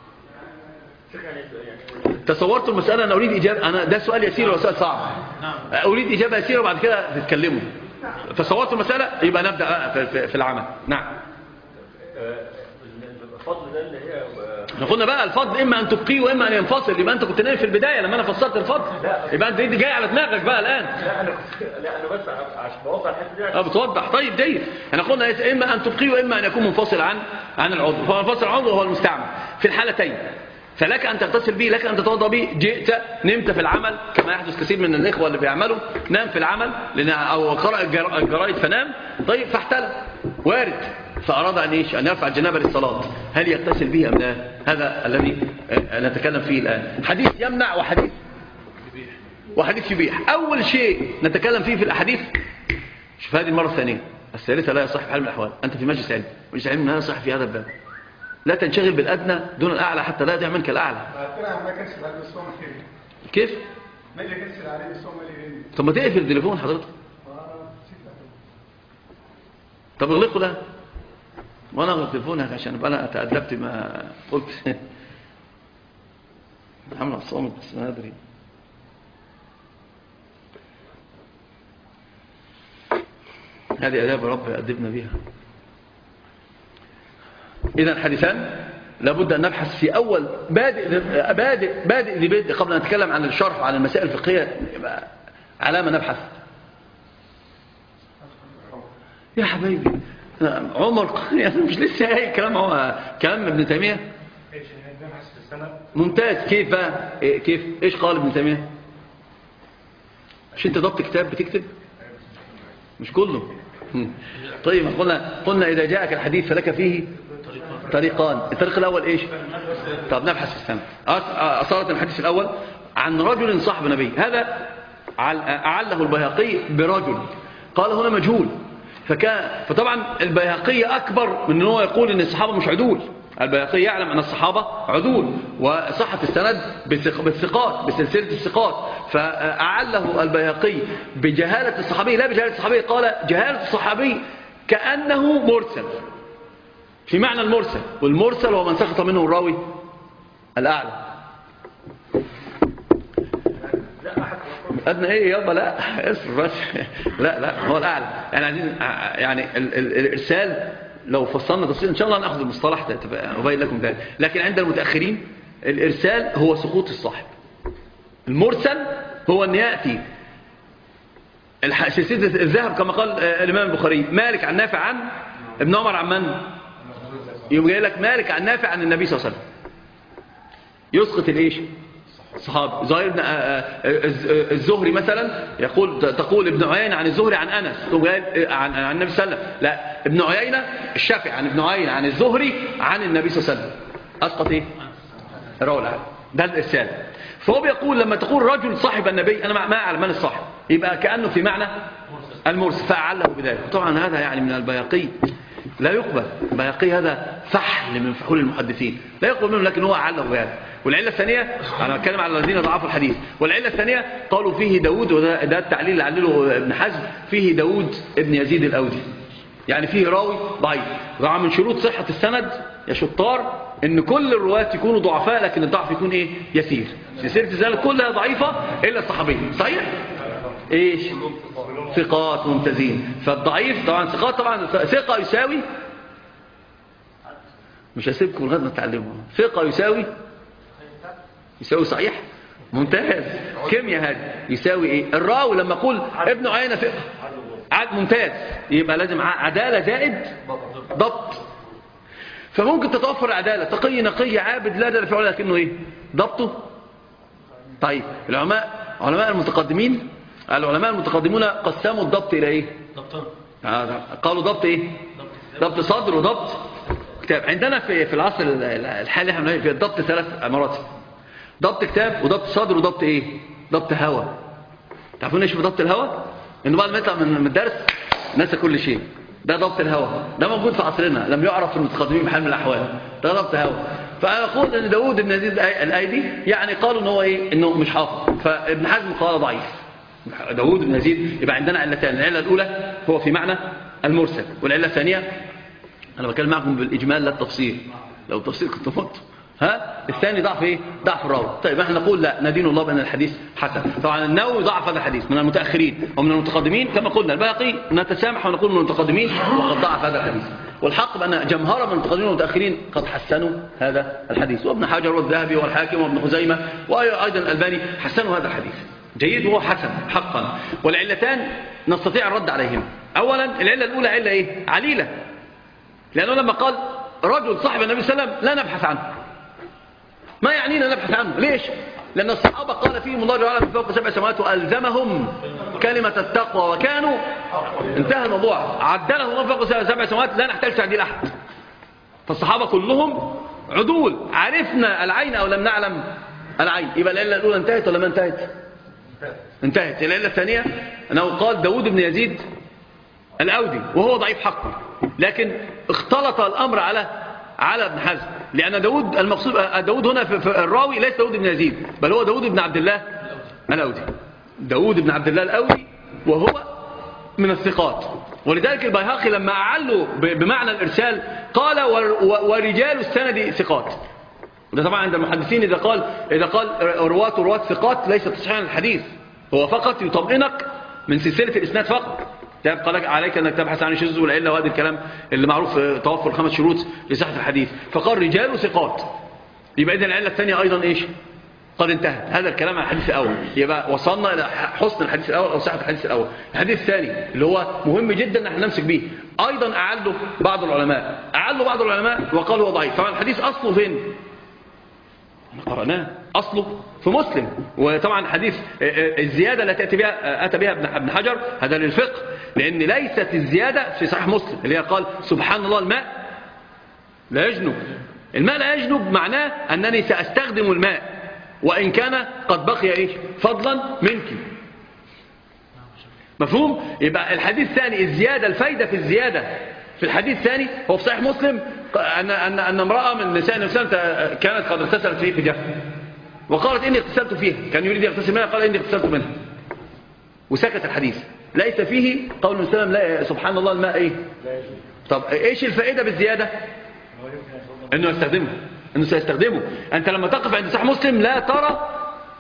تصورت المسألة. أنا أريد إجابة. أنا ده سؤال يسير ولا سؤال صعب؟ أريد إجابة يسيرة وبعد كده تتكلموا. تصورت المسألة يبقى نبدأ في العمل. نعم.
الفضل ده اللي هي
قلنا بقى الفضل إما أن تبقيه وإما أن ينفصل. يبقى أنت كنت نايم في البداية لما أنا فصلت الفضل. يبقى أنت جاي على دماغك بقى الآن.
لا أنا بس عشان بوضح الحتة دي.
بتوضح. طيب دي احنا قلنا إما أن تبقيه وإما أن يكون منفصل عن العضو. فمنفصل العضو هو المستعمل في الحالتين. فلك أن تغتسل به لك أن تتوضأ به. جئت نمت في العمل كما يحدث كثير من الإخوة اللي بيعملوا نام في العمل أو قرأ الجرائد فنام. طيب فاحتلم وارد فأراد أن يرفع الجنابة للصلاة. هل يغتسل به أم لا؟ هذا الذي نتكلم فيه الآن. حديث يمنع وحديث يبيح. أول شيء نتكلم فيه في الأحاديث شوف هذه المرة الثانية الثالثة لا يصح في حال من الأحوال. أنت في مجلس علم مجلس علم لا يصح في هذا الباب. لا تنشغل بالأدنى دون الأعلى حتى لا يضيع منك الأعلى. كيف؟ طب ما تقفل التليفون حضرتك. طب اغلقه ده وانا اغلق تليفونك عشان ابقى انا تأدبت ما قلت. عامل الصامت بس ما ادري. هذه آداب رب أدبنا بها. إذن حديثان لابد أن نبحث في أول بادئ قبل أن نتكلم عن الشرح وعن المسائل الفقهية. على ما نبحث يا حبايبي. عمر مش لسه هاي كلام هو كلام ابن تيمية. ممتاز. كيف ايش قال ابن تيمية؟ مش انت ضبط كتاب بتكتب مش كله. طيب قلنا إذا جاءك الحديث فلك فيه طريقان. الطريق الأول إيش؟ طب نبحث في السنة. أصارت الحديث الأول عن رجل صاحب نبي. هذا أعله البيهقي برجل قال هنا مجهول. فطبعا البيهقي أكبر من أنه يقول أن الصحابة مش عدول. البيهقي يعلم أن الصحابة عدول وصحة السند بالثقات بسلسلة الثقات. فأعله البيهقي بجهالة الصحابي لا بجهالة الصحابي. قال جهالة الصحابي كأنه مرسل في معنى المرسل. والمرسل هو من سقط منه الراوي الأعلى. أدنى إيه يابا لا اصبر بس. لا هو الأعلى. يعني عايزين يعني الإرسال لو فصلنا تفصيل إن شاء الله نأخذ المصطلح أبين لكم ذلك. لكن عند المتأخرين الإرسال هو سقوط الصاحب. المرسل هو أن يأتي سلسلة الذهب كما قال الإمام البخاري مالك عن نافع عن ابن عمر عن من؟ يبقى لك مالك عن نافع عن النبي صلى الله عليه وسلم. يسقط الايش؟ الصحابي. ظاهر الزهري مثلا تقول ابن عيينة عن الزهري عن أنس عن النبي صلى الله عليه وسلم. لا ابن عيينة الشافعي عن ابن عيينة عن الزهري عن النبي صلى الله عليه وسلم. أسقط ايه؟ الراوي العام. ده الإرسال. فهو بيقول لما تقول رجل صاحب النبي أنا ما أعلم من الصاحب يبقى كأنه في معنى المرسل فأعله بذلك. طبعا هذا يعني من البيهقي لا يقبل. البيهقي هذا فحل من فحول المحدثين لا يقبل منه لكن هو أعله بهذا. والعلة الثانية أنا أتكلم على الذين ضعفوا الحديث. والعلة الثانية قالوا فيه داود وده التعليل اللي علله ابن حزم فيه داود ابن يزيد الأودي يعني فيه راوي ضعيف. طبعا من شروط صحة السند يا شطار ان كل الرواة يكونوا ضعفاء لكن الضعف يكون ايه؟ يسير. سلسلة السند كلها ضعيفة الا الصحابي. صحيح؟ ايش؟ ثقات ممتازين. فالضعيف طبعا ثقات طبعا ثقة يساوي مش هسيبكم لغايه ما تتعلموا. ثقة يساوي صحيح ممتاز. كيمياء هذه يساوي ايه؟ الراوي لما اقول ابن عيينة ثقة ممتاز يبقى لازم عدالة زائد ضبط. فممكن تتوفر العدالة تقي نقي عابد لا دل في علاه لكنه ايه؟ ضبطه. طيب علماء المتقدمين العلماء المتقدمون قسموا الضبط الى ايه؟ قالوا ضبط ايه؟ ضبط صدر وضبط كتاب. عندنا في العصر الحالي احنا في الضبط 3 مراتب: ضبط كتاب وضبط صدر وضبط ايه؟ ضبط هوا. تعرفون ايش في ضبط الهوا؟ انه بعد ما يطلع من الدرس نسى كل شيء. ده ضبط الهوا، ده موجود في عصرنا، لم يعرف في المتقدمين بحال من الاحوال. ده ضبط هوا. فانا اقول ان داوود بن يزيد الايدي يعني قالوا ان هو ايه؟ انه مش حافظ. فابن حزم قال ضعيف. داوود بن يزيد يبقى عندنا علتان: العله الاولى هو في معنى المرسل، والعله الثانيه انا بكلم معكم بالاجمال لا التفصيل، لو التفصيل كنت مت. الثاني ضعف ايه؟ ضعف الراوي. طيب احنا نقول لا، ندين الله بان الحديث حسن. طبعا النووي ضعف هذا الحديث من المتاخرين ومن المتقدمين كما قلنا. الباقي نتسامح ونقول من المتقدمين وقد ضعف هذا الحديث. والحق بان جمهره من المتقدمين والمتاخرين قد حسنوا هذا الحديث، وابن حجر والذهبي والحاكم وابن خزيمه وايضا الالباني حسنوا هذا الحديث. جيد وهو حسن حقا. والعلتان نستطيع الرد عليهما. اولا العله الاولى عله ايه؟ عليله. لانه لما قال رجل صاحب النبي صلى الله عليه وسلم لا نبحث عنه. ما يعنينا نبحث عنه؟ ليش؟ لأن الصحابة قال فيهم الله تعالى من فوق 7 سماوات وألزمهم كلمة التقوى وكانوا، انتهى الموضوع. عدلهم الله فوق 7 سماوات، لا نحتاج تعديل أحد. فالصحابة كلهم عدول. عرفنا العين أو لم نعلم العين. يبقى العلة الأولى انتهت ولا ما انتهت؟ انتهت. العلة الثانية أنه قال داوود بن يزيد الأودي وهو ضعيف حقا، لكن اختلط الأمر على ابن حزم. لأن داود المقصود داود هنا في الراوي ليس داود بن يزيد، بل هو داود بن عبد الله الأودي. داود بن عبد الله الأودي وهو من الثقات. ولذلك البيهقي لما أعلوا بمعنى الإرسال قال ورجال السند ثقات. ده طبعا عند المحدثين إذا قال رواة ثقات ليس تصحيحا الحديث، هو فقط يطمئنك من سلسلة الإسناد فقط. يبقى لك عليك أنك تبحث عن الشذوذ والعلة وهذا الكلام اللي معروف توفر 5 شروط لصحة الحديث. فقال رجال ثقات. يبقى إذن العلة الثانية أيضا إيش؟ قد انتهت. هذا الكلام عن الحديث الأول. يبقى وصلنا إلى حسن الحديث الأول أو صحة الحديث الأول. الحديث الثاني اللي هو مهم جدا نحن نمسك به، أيضا أعله بعض العلماء وقالوا هو ضعيف. طبعا الحديث أصله فين؟ قرأناه أصله في مسلم. وطبعا حديث الزيادة التي أتى بها ابن حجر هذا للفقه، لأن ليست الزيادة في صحيح مسلم اللي هي قال سبحان الله الماء لا يجنب. الماء لا يجنب معناه أنني سأستخدم الماء وإن كان قد بقي إيش؟ فضلا منك. مفهوم؟ يبقى الحديث الثاني الزيادة، الفايدة في الزيادة في الحديث الثاني هو في صحيح مسلم أن امرأة من نساء النبي صلى الله عليه وسلم كانت قد اغتسلت في جفن وقالت إني اغتسلت فيها. كان يريد يغتسل منها قال إني اغتسلت منها وسكت الحديث. ليس فيه قول النبي صلى الله عليه وسلم سبحان الله الماء إيه؟ طب إيش الفائدة بالزيادة؟ إنه يستخدمه، إنه سيستخدمه. أنت لما تقف عند صحيح مسلم لا ترى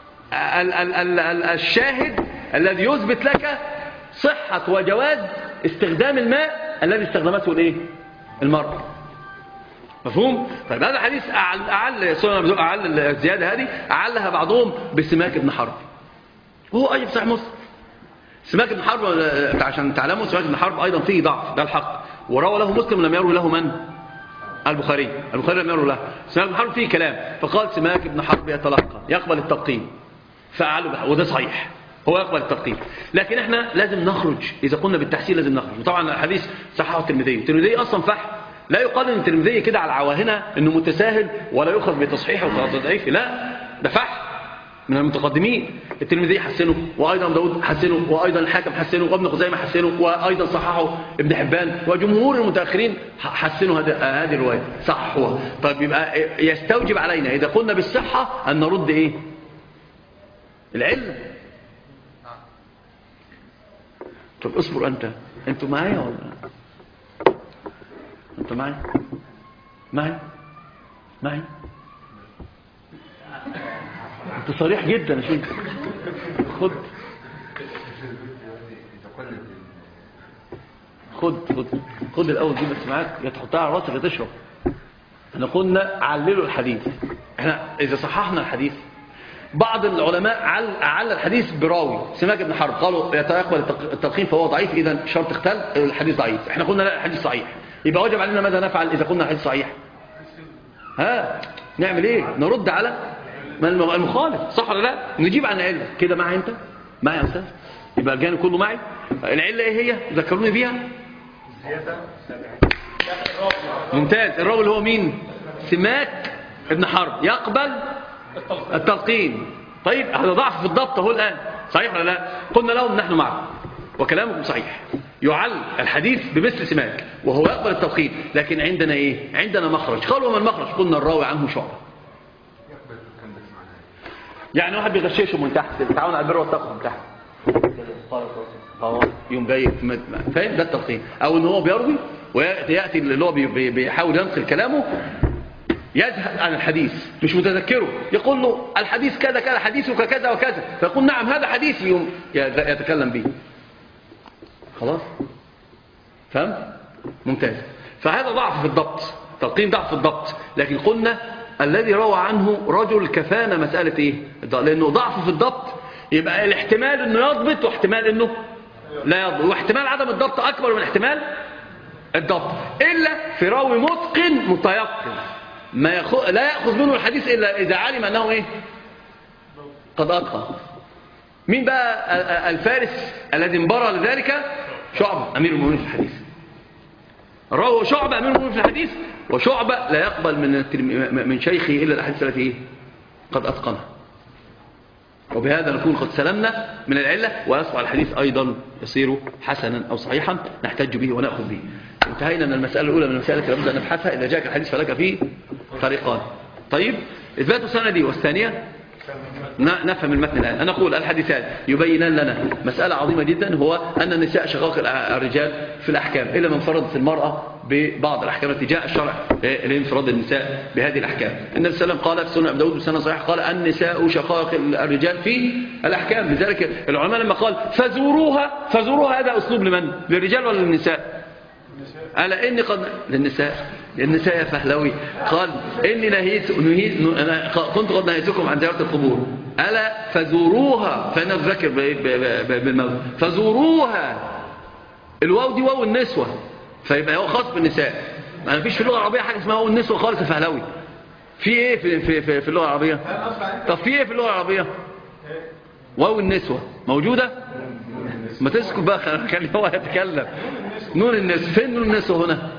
الشاهد الذي يثبت لك صحة وجواز استخدام الماء الذي استخدمته الايه؟ المرأة. مفهوم؟ طيب هذا حديث أعل الزيادة هذه أعلها بعضهم بسماك بن حرب وهو أيضا صحيح مسلم. سماك بن حرب عشان تعلموا سماك بن حرب أيضا فيه ضعف، ده الحق. وروى له مسلم لم يروي له من؟ البخاري لم يروي له. سماك بن حرب فيه كلام، فقال سماك بن حرب يتلقى يقبل التلقين فأعلوا، وده صحيح هو يقبل التلقين. لكن احنا لازم نخرج، إذا قلنا بالتحسين لازم نخرج. وطبعا الحديث صححه الترمذي أصلا فحم. لا يقال ان الترمذي كده على العواهنة انه متساهل ولا يؤخذ بتصحيحه وتضعيفه، لا ده فحم من المتقدمين. الترمذي حسنه، وايضا داود حسنه، وايضا الحاكم حسنه، وابن خزيمة حسنه، وايضا صححه ابن حبان، وجمهور المتاخرين حسنوا هذه الروايه صححوها. طيب يبقى يستوجب علينا اذا قلنا بالصحه ان نرد ايه؟ العلم. طب اصبر انتوا معايا ولا انت معايا؟ انت صريح جدا يا شيخ. خد الاول دي بس معاك، يا تحطها على راسك يا تشرب. احنا قلنا عللوا الحديث. احنا اذا صححنا الحديث، بعض العلماء علل الحديث براوي سماك بن حرب قالوا يقبل التلقين فهو ضعيف، اذا شرط اختل الحديث ضعيف. احنا قلنا لا الحديث صحيح. يبقى واجب علينا ماذا نفعل اذا قلنا الحديث صحيح؟ نعمل ايه؟ نرد على المخالف، صح ولا لا؟ نجيب عن العله. كده معي انت؟ معي يا استاذ؟ يبقى الجانب كله معي. العله ايه هي؟ ذكروني بيها. ممتاز. الراوي اللي هو مين؟ سماك ابن حرب يقبل التلقين. طيب هذا ضعف في الضبط اهو الآن، صحيح ولا لا؟ قلنا لهم نحن معكم وكلامكم صحيح، يعل الحديث بمثل سماك وهو يقبل التلقين، لكن عندنا ايه؟ عندنا مخرج. قالوا ما المخرج؟ قلنا الراوي عنه شعبة. يعني واحد بيغششه من تحت، تعاون على البر والتقوى من تحت، يوم جاي فاهم؟ ده التلقين. او ان هو بيروي وياتي اللي هو بيحاول ينقل كلامه يزهد عن الحديث مش متذكره، يقول له الحديث كذا كذا، حديثك كذا وكذا، فيقول نعم هذا حديث، يوم يتكلم به. خلاص فهم؟ ممتاز. فهذا ضعف في الضبط، تلقين ضعف في الضبط. لكن قلنا الذي روى عنه رجل كفانا مسألة ايه؟ لانه ضعف في الضبط، يبقى الاحتمال انه يضبط واحتمال انه لا يضبط، واحتمال عدم الضبط اكبر من احتمال الضبط، الا في راوي متقن متيقن لا يأخذ منه الحديث الا اذا علم انه ايه؟ قد اتقن. مين بقى الفارس الذي انبرى لذلك؟ شعبة امير المؤمنين في الحديث. روى شعبة امير المؤمنين في الحديث، وشعبة لا يقبل من شيخه الا الاحاديث التي ايه؟ قد اتقنها. وبهذا نكون قد سلمنا من العلة، ويصبح الحديث أيضا يصير حسنا أو صحيحا نحتج به ونأخذ به. انتهينا من المسألة الأولى من المسألة التي نبدأ نبحثها. إذا جاءك الحديث فلك فيه طريقان. طيب إثبات السندي والثانية نفهم المتن الآن. أنا أقول الحديثان يبينان لنا مسألة عظيمة جدا، هو أن النساء شقائق الرجال في الأحكام، إلا من فرضت المرأة ببعض الأحكام التي جاء الشرع لانفراد النساء بهذه الأحكام. النبي صلى الله عليه وسلم قال في سنن أبي داود بسند صحيح، قال النساء شقائق الرجال في الأحكام. لذلك العلماء لما قال فزوروها هذا أسلوب لمن؟ للرجال ولا للنساء؟ ألا إني قد للنساء يا فهلوي، قال إني أنا كنت قد نهيتكم عن زيارة القبور، ألا فزوروها، فأنا أذكر بالموت، فزوروها. الواو دي واو النسوة، فيبقى هو خاص بالنساء. ما فيش في اللغة العربية حاجة اسمها واو النسوة خالص يا فهلوي. في إيه في اللغة العربية؟ طب في إيه في اللغة العربية؟ واو النسوة موجودة؟ ما تسكت بقى، خلي هو يتكلم. نون النسوة، فين نون النسوة هنا؟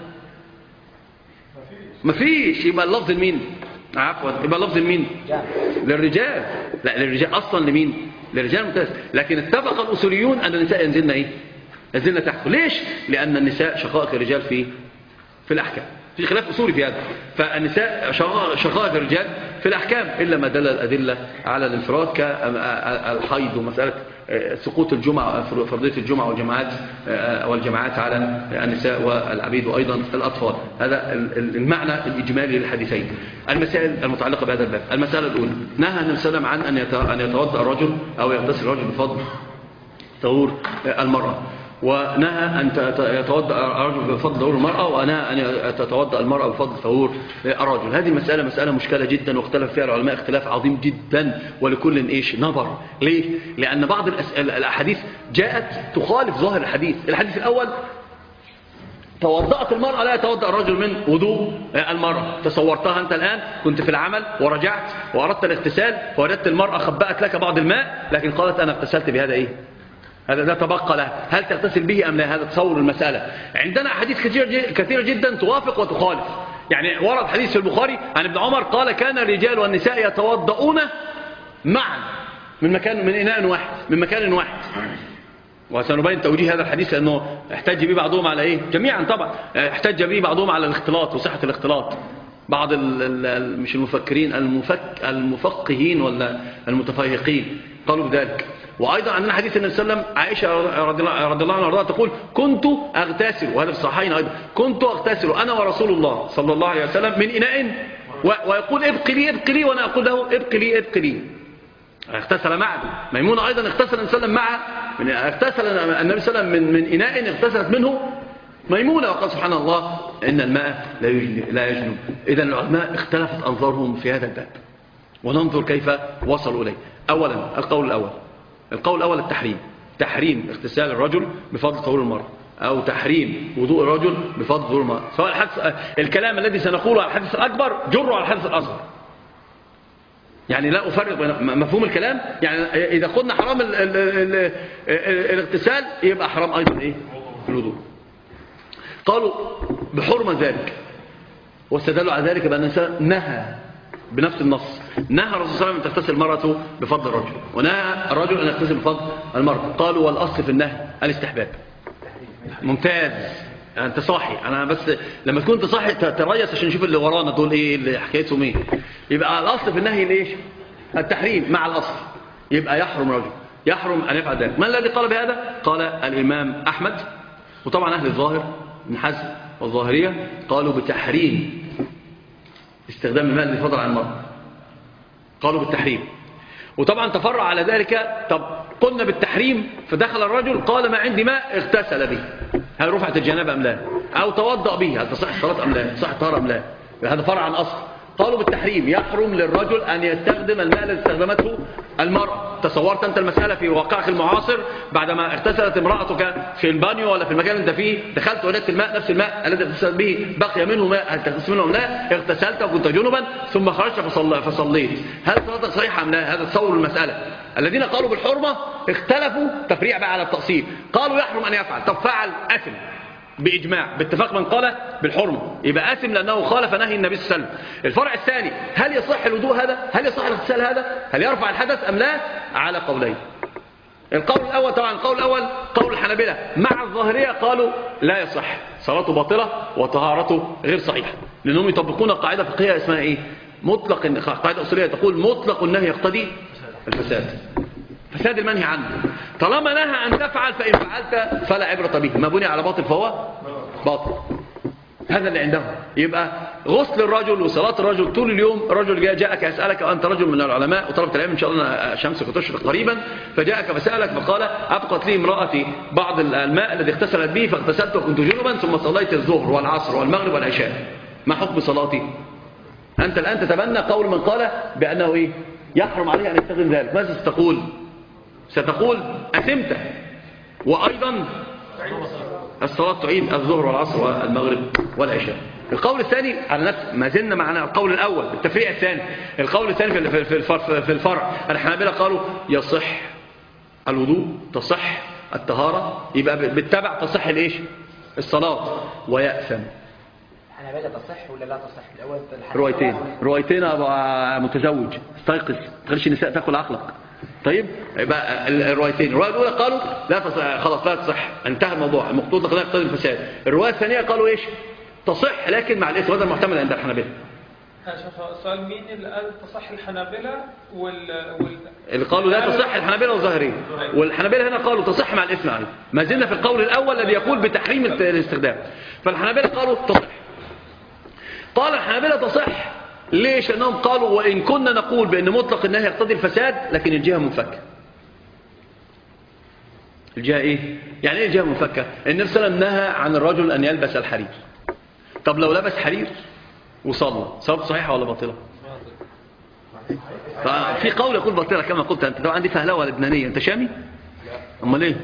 مفيش. يبقى اللفظ لمين؟ عفوا، يبقى اللفظ لمين؟ للرجال. لا، للرجال اصلا. لمين؟ للرجال. ممتاز. لكن اتفق الاصوليون ان النساء ينزلن ايه؟ ينزلن تحت. ليش؟ لان النساء شقائق الرجال في الاحكام. في خلاف اصولي في هذا. فالنساء شقائق الرجال في الاحكام، الا ما دل الادله على الانفراد كالحيض ومساله سقوط الجمعة، فرضية الجمعة والجماعات على النساء والعبيد وأيضا الأطفال. هذا المعنى الإجمالي للحديثين. المسائل المتعلقة بهذا الباب. المسألة الأولى، نهى النبي صلى الله عليه وسلم عن أن يتوضأ الرجل أو يغتسل الرجل بفضل طهور المرأة، ونهى أن يتوضأ الرجل بفضل طهور المرأة، ونهى أن تتوضأ المرأة بفضل طهور الرجل. هذه المسألة مسألة مشكلة جدا، واختلف فيها العلماء اختلاف عظيم جدا، ولكل نظر. ليه؟ لأن بعض الأحاديث جاءت تخالف ظاهر الحديث. الحديث الأول توضأت المرأة لا يتوضأ الرجل من وضوء المرأة. تصورتها أنت الآن، كنت في العمل ورجعت وأردت الاغتسال، فوجدت المرأة خبأت لك بعض الماء، لكن قالت أنا اغتسلت بهذا إيه؟ هذا تبقى لها، هل تغتسل به أم لا؟ هذا تصور المسألة. عندنا أحاديث كثيرة جدا توافق وتخالف. يعني ورد حديث في البخاري عن ابن عمر قال كان الرجال والنساء يتوضؤون معا من مكان واحد. وسنبين توجيه هذا الحديث لأنه احتج به بعضهم على إيه؟ جميعا طبعا احتج به بعضهم على الاختلاط وصحة الاختلاط. بعض مش المفكرين، المفقهين ولا المتفيهقين قالوا بذلك. وأيضا عندنا حديث النبي صلى الله عليه وسلم، عائشة رضي الله عنها تقول كنت أغتسل، وهذا في الصحيحين أيضا، كنت أغتسل أنا ورسول الله صلى الله عليه وسلم من إناء، ويقول ابق لي وأنا أقول له ابق لي. اغتسل معه. ميمونة أيضا اغتسل النبي صلى الله عليه وسلم اغتسل النبي صلى الله عليه وسلم من إناء اغتسلت منه ميمونة، وقال سبحان الله إن الماء لا يجنب. إذا العلماء اختلفت أنظارهم في هذا الباب، وننظر كيف وصلوا إليه. أولا القول الأول تحريم اغتسال الرجل بفضل طهور المرأة، أو تحريم وضوء الرجل بفضل طهور المرأة. سواء الكلام الذي سنقوله على الحدث الأكبر جره على الحدث الأصغر. يعني لا أفرق بين مفهوم الكلام. يعني إذا قلنا حرام الاغتسال يبقى حرام أيضا إيه؟ الوضوء. قالوا بحرمة ذلك، واستدلوا على ذلك بأن الإنسان نهى بنفس النص، نهى الرسول صلى الله عليه وسلم أن تغتسل المرأة بفضل الرجل، ونهى الرجل أن يغتسل بفضل المرأة. قالوا والأصل في النهي الاستحباب. ممتاز، أنت صاحي. أنا بس لما تكون صاحي تريس عشان نشوف اللي ورانا دول إيه اللي حكايتهم إيه. يبقى الأصل في النهي ليش؟ التحريم مع الأصل. يبقى يحرم رجل، يحرم أن يفعل ذلك. من الذي قال بهذا؟ قال الإمام أحمد، وطبعا أهل الظاهر من حزم والظاهرية قالوا بتحريم استخدام الماء للفضل عن المرأة، قالوا بالتحريم. وطبعا تفرع على ذلك. طب قلنا بالتحريم، فدخل الرجل قال ما عندي ماء، اغتسل به، هل رفعت الجنابة أم لا؟ أو توضأ به، هل تصح الصلاة أم لا؟ تصح الطهارة أم لا؟ هذا فرع عن أصل. قالوا بالتحريم، يحرم للرجل أن يستخدم الماء الذي استخدمته المرأة. تصورت أنت المسألة في واقعك المعاصر، بعدما اغتسلت امرأتك في البانيو ولا في المكان اللي أنت فيه، دخلت وجدت الماء نفس الماء الذي اغتسلت به بقي منه ماء، هل تغتسل منه أم لا؟ اغتسلت وكنت جنبا ثم خرجت فصليت، هل صلاتك صحيحة أم لا؟ هذا تصور المسألة. الذين قالوا بالحرمة اختلفوا تفريع بقى على التأصيل، قالوا يحرم أن يفعل. طب فعل أثم بإجماع باتفاق من قال بالحرمة، يبقى آثم لأنه خالف نهي النبي صلى الله عليه وسلم. الفرع الثاني، هل يصح الوضوء هذا؟ هل يصح الاغتسال هذا؟ هل يرفع الحدث أم لا؟ على قولين. القول الأول طبعا، القول الأول قول الحنابلة مع الظاهرية، قالوا لا يصح، صلاته باطلة وطهارته غير صحيحة، لأنهم يطبقون قاعدة فقهية اسمها إيه؟ مطلق، قاعدة أصولية تقول مطلق النهي يقتضي الفساد، فساد المنهي عنه. طالما نهى أن تفعل فإن فعلت فلا عبرة به، ما بني على باطل فهو باطل. هذا اللي عندهم. يبقى غسل الرجل وصلاة الرجل طول اليوم. الرجل جاءك يسألك وأنت رجل من العلماء وطلبة العلم إن شاء الله شمسك تشرق قريبا، فجاءك فسألك فقال أبقت لي امرأتي بعض الماء الذي اغتسلت به فاغتسلت وكنت جنبا ثم صليت الظهر والعصر والمغرب والعشاء، ما حكم صلاتي؟ أنت الآن تتبنى قول من قال بأنه إيه؟ يحرم عليه أن يستخدم ذلك. ماذا ستقول؟ ستقول أثمت، وأيضا الصلاة تعيد الظهر والعصر والمغرب والعشاء. القول الثاني على نفس ما زلنا معنا القول الأول بالتفريع الثاني. القول الثاني في الفرع الحنابلة قالوا يصح الوضوء، تصح الطهارة، يبقى بالتبع تصح الايش؟ الصلاة، ويأثم.
الحنابلة تصح ولا لا تصح؟ الأول
روايتين أبقى متزوج، استيقظ، ما تخليش النساء تاكل عقلك. طيب يبقى الروايتين، الروايه الاولى قالوا لا تصح، خلاص لا تصح، انتهى الموضوع، المقصود لقضاء يقتضي الفساد. الروايه الثانيه قالوا ايش؟ تصح لكن مع الاثم، وهذا المحتمل عند الحنابلة.
سؤال مين اللي قال تصح الحنابلة
اللي قالوا لا تصح الحنابلة والظاهرية، والحنابلة هنا قالوا تصح مع الاثم عليه. ما زلنا في القول الاول الذي يقول بتحريم الاستخدام. فالحنابلة قالوا تصح. قال الحنابلة تصح ليش؟ لأنهم قالوا وإن كنا نقول بأن مطلق النهي يقتضي الفساد، لكن الجهة منفكة. الجهة إيه؟ يعني إيه الجهة منفكة؟ النبي صلى الله عليه وسلم نهى عن الرجل أن يلبس الحرير. طب لو لبس حرير وصلى، صلاته صحيحة ولا باطلة؟ في قول يقول باطلة كما قلت أنت. طبعا عندي فهلوة لبنانية. أنت شامي؟ أمال إيه؟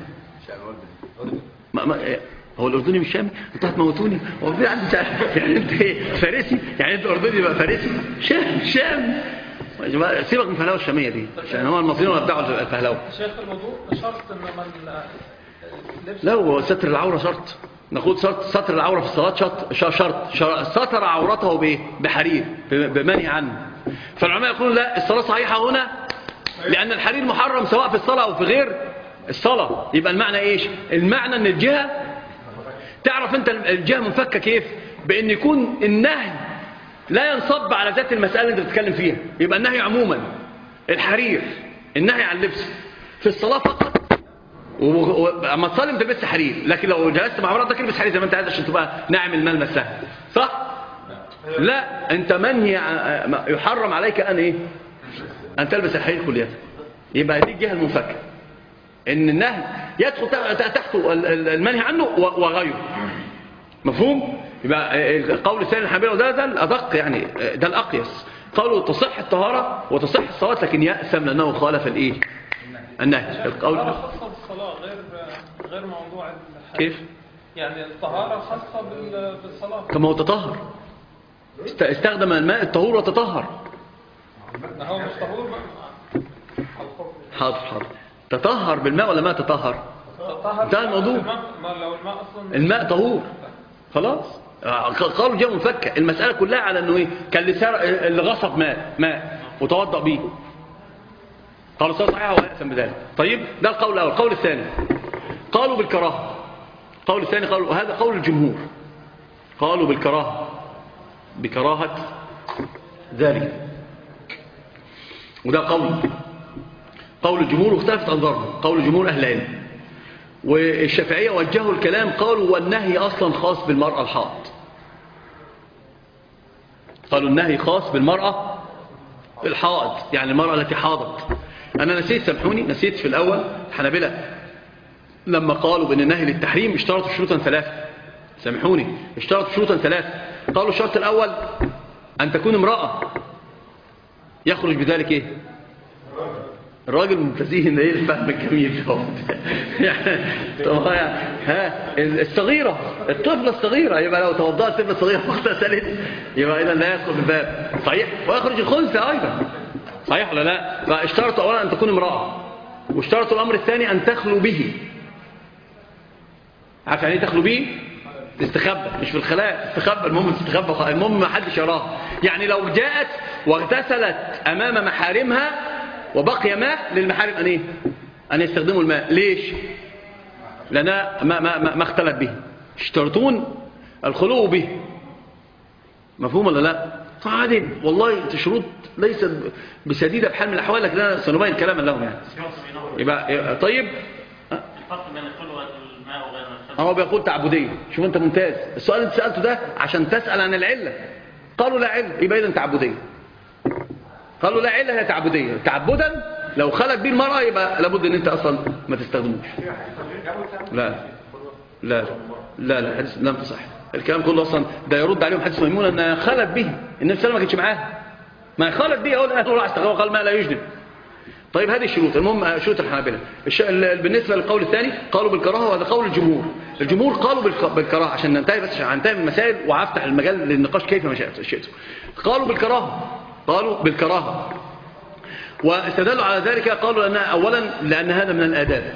هو الأردني مش شامي؟ انتوا هتموتوني. هو في عندي يعني انت ايه فارسي؟ يعني انت أردني بقى فارسي؟ شام. سيبك من الفهلوة الشامية دي، عشان هو المصريين ولا بتاعوا الفهلوة.
شيخ الوضوء شرط ان من
لا، هو ستر العورة شرط. نقول ستر العورة في الصلاة شرط. ستر عورته بايه؟ بحرير، بمنهي عنه. فالعلماء يقولون لا، الصلاة صحيحة هنا لأن الحرير محرم سواء في الصلاة أو في غير الصلاة. يبقى المعنى ايش؟ المعنى ان الجهة، تعرف انت الجهة منفكة كيف؟ بان يكون النهي لا ينصب على ذات المسألة اللي انت بتتكلم فيها. يبقى النهي عموما الحرير، النهي عن اللبس في الصلاة فقط، اما تصلي ما تلبسش حرير. لكن لو جلست مع مراتك البس حرير زي ما انت عايز عشان تبقى ناعم الملمس سهل، صح؟ لا، انت منهي، يحرم عليك ان ايه؟ ان تلبس الحرير كليا. يبقى دي الجهة المنفكة، ان النهي يدخل تحته المنهي عنه وغيره. مفهوم؟ يبقى القول الثاني الحنابلة وده الأدق، يعني ده الأقيس. قالوا تصح الطهارة وتصح الصلاة، لكن يأثم لأنه خالف الإيه؟ النهي. القول
خاصة بالصلاة غير موضوع الحج.
كيف؟
يعني الطهارة خاصة بالصلاة.
كما هو تطهر، استخدم الماء الطهور وتطهر.
هو مش طهور بقى.
حاضر. تطهر بالماء ولا ما تطهر؟ ده الموضوع.
لو الماء أصلا
الماء طهور، خلاص قالوا جاء منفكة. المسألة كلها على أنه إيه؟ كان اللي غصب ماء وتوضأ به، قالوا صلاة صحيحة ويأثم بذلك. طيب ده القول الأول. القول الثاني قالوا بالكراهة. القول الثاني قالوا هذا قول الجمهور، قالوا بالكراهة، بكراهة ذلك، وده قول الجمهور، واختلفت أنظارهم. قول الجمهور أهل العلم، والشافعية وجهوا الكلام قالوا والنهي أصلا خاص بالمرأة الحائض. قالوا النهي خاص بالمرأة الحائض، يعني المرأة التي حاضت. أنا نسيت، سامحوني، نسيت في الأول الحنابلة لما قالوا بأن النهي للتحريم اشترطوا شروطا ثلاثة. سامحوني، اشترطوا شروطا ثلاثة. قالوا الشرط الأول أن تكون امرأة، يخرج بذلك إيه؟ الراجل ممتازين. ايه الفهم الجميل ده يعني الصغيرة، الطفلة الصغيرة، يبقى لو توضأت الطفلة الصغيرة واغتسلت يبقى إذا لا يدخل الباب، صحيح؟ ويخرج الخنثى أيضا، صحيح ولا لا؟ فاشترطوا أولا أن تكون امرأة، واشترطوا الأمر الثاني أن تخلو به. عارف يعني ايه تخلو به؟ تستخبى، مش في الخلاء، تستخبى، المهم تستخبى، المهم ما حدش يراها. يعني لو جاءت واغتسلت أمام محارمها وبقي ماء للمحارم أن إيه؟ أن يستخدموا الماء. ليش؟ لأنها ما اختلت به. اشترطون الخلو به. مفهوم ولا لا؟ فعادل والله شروط ليست بسديدة بحال من الأحوال، لكن أنا سنبين كلاما لهم يعني. يبقى طيب
الفرق بين الخلو والماء وغير الخلو.
هو بيقول تعبدية. شوف أنت ممتاز، السؤال اللي سألته ده عشان تسأل عن العلة. قالوا لا علة، يبقى إذن تعبدية. قالوا لا علة، هي تعبدية. تعبدا لو خلت به المرأة يبقى لابد ان انت اصلا ما تستخدموش. لا لا لا لا حديث لم تصح. الكلام كله اصلا ده يرد عليهم حديث ميمونة انها خلت به، النبي صلى الله عليه وسلم ما كانتش معاها، ما خلت به، اقول انا راح استخدمه، قال ما لا يجنب. طيب هذه الشروط. المهم شروط الحنابلة. بالنسبة للقول الثاني قالوا بالكراهة، وهذا قول الجمهور. الجمهور قالوا بالكراهة عشان ننتهي، بس عشان ننتهي من المسائل وهفتح المجال للنقاش كيف ما شئتم. قالوا بالكراهة، قالوا بالكراهة، واستدلوا على ذلك. قالوا لأنها أولا لأن هذا من الآداب،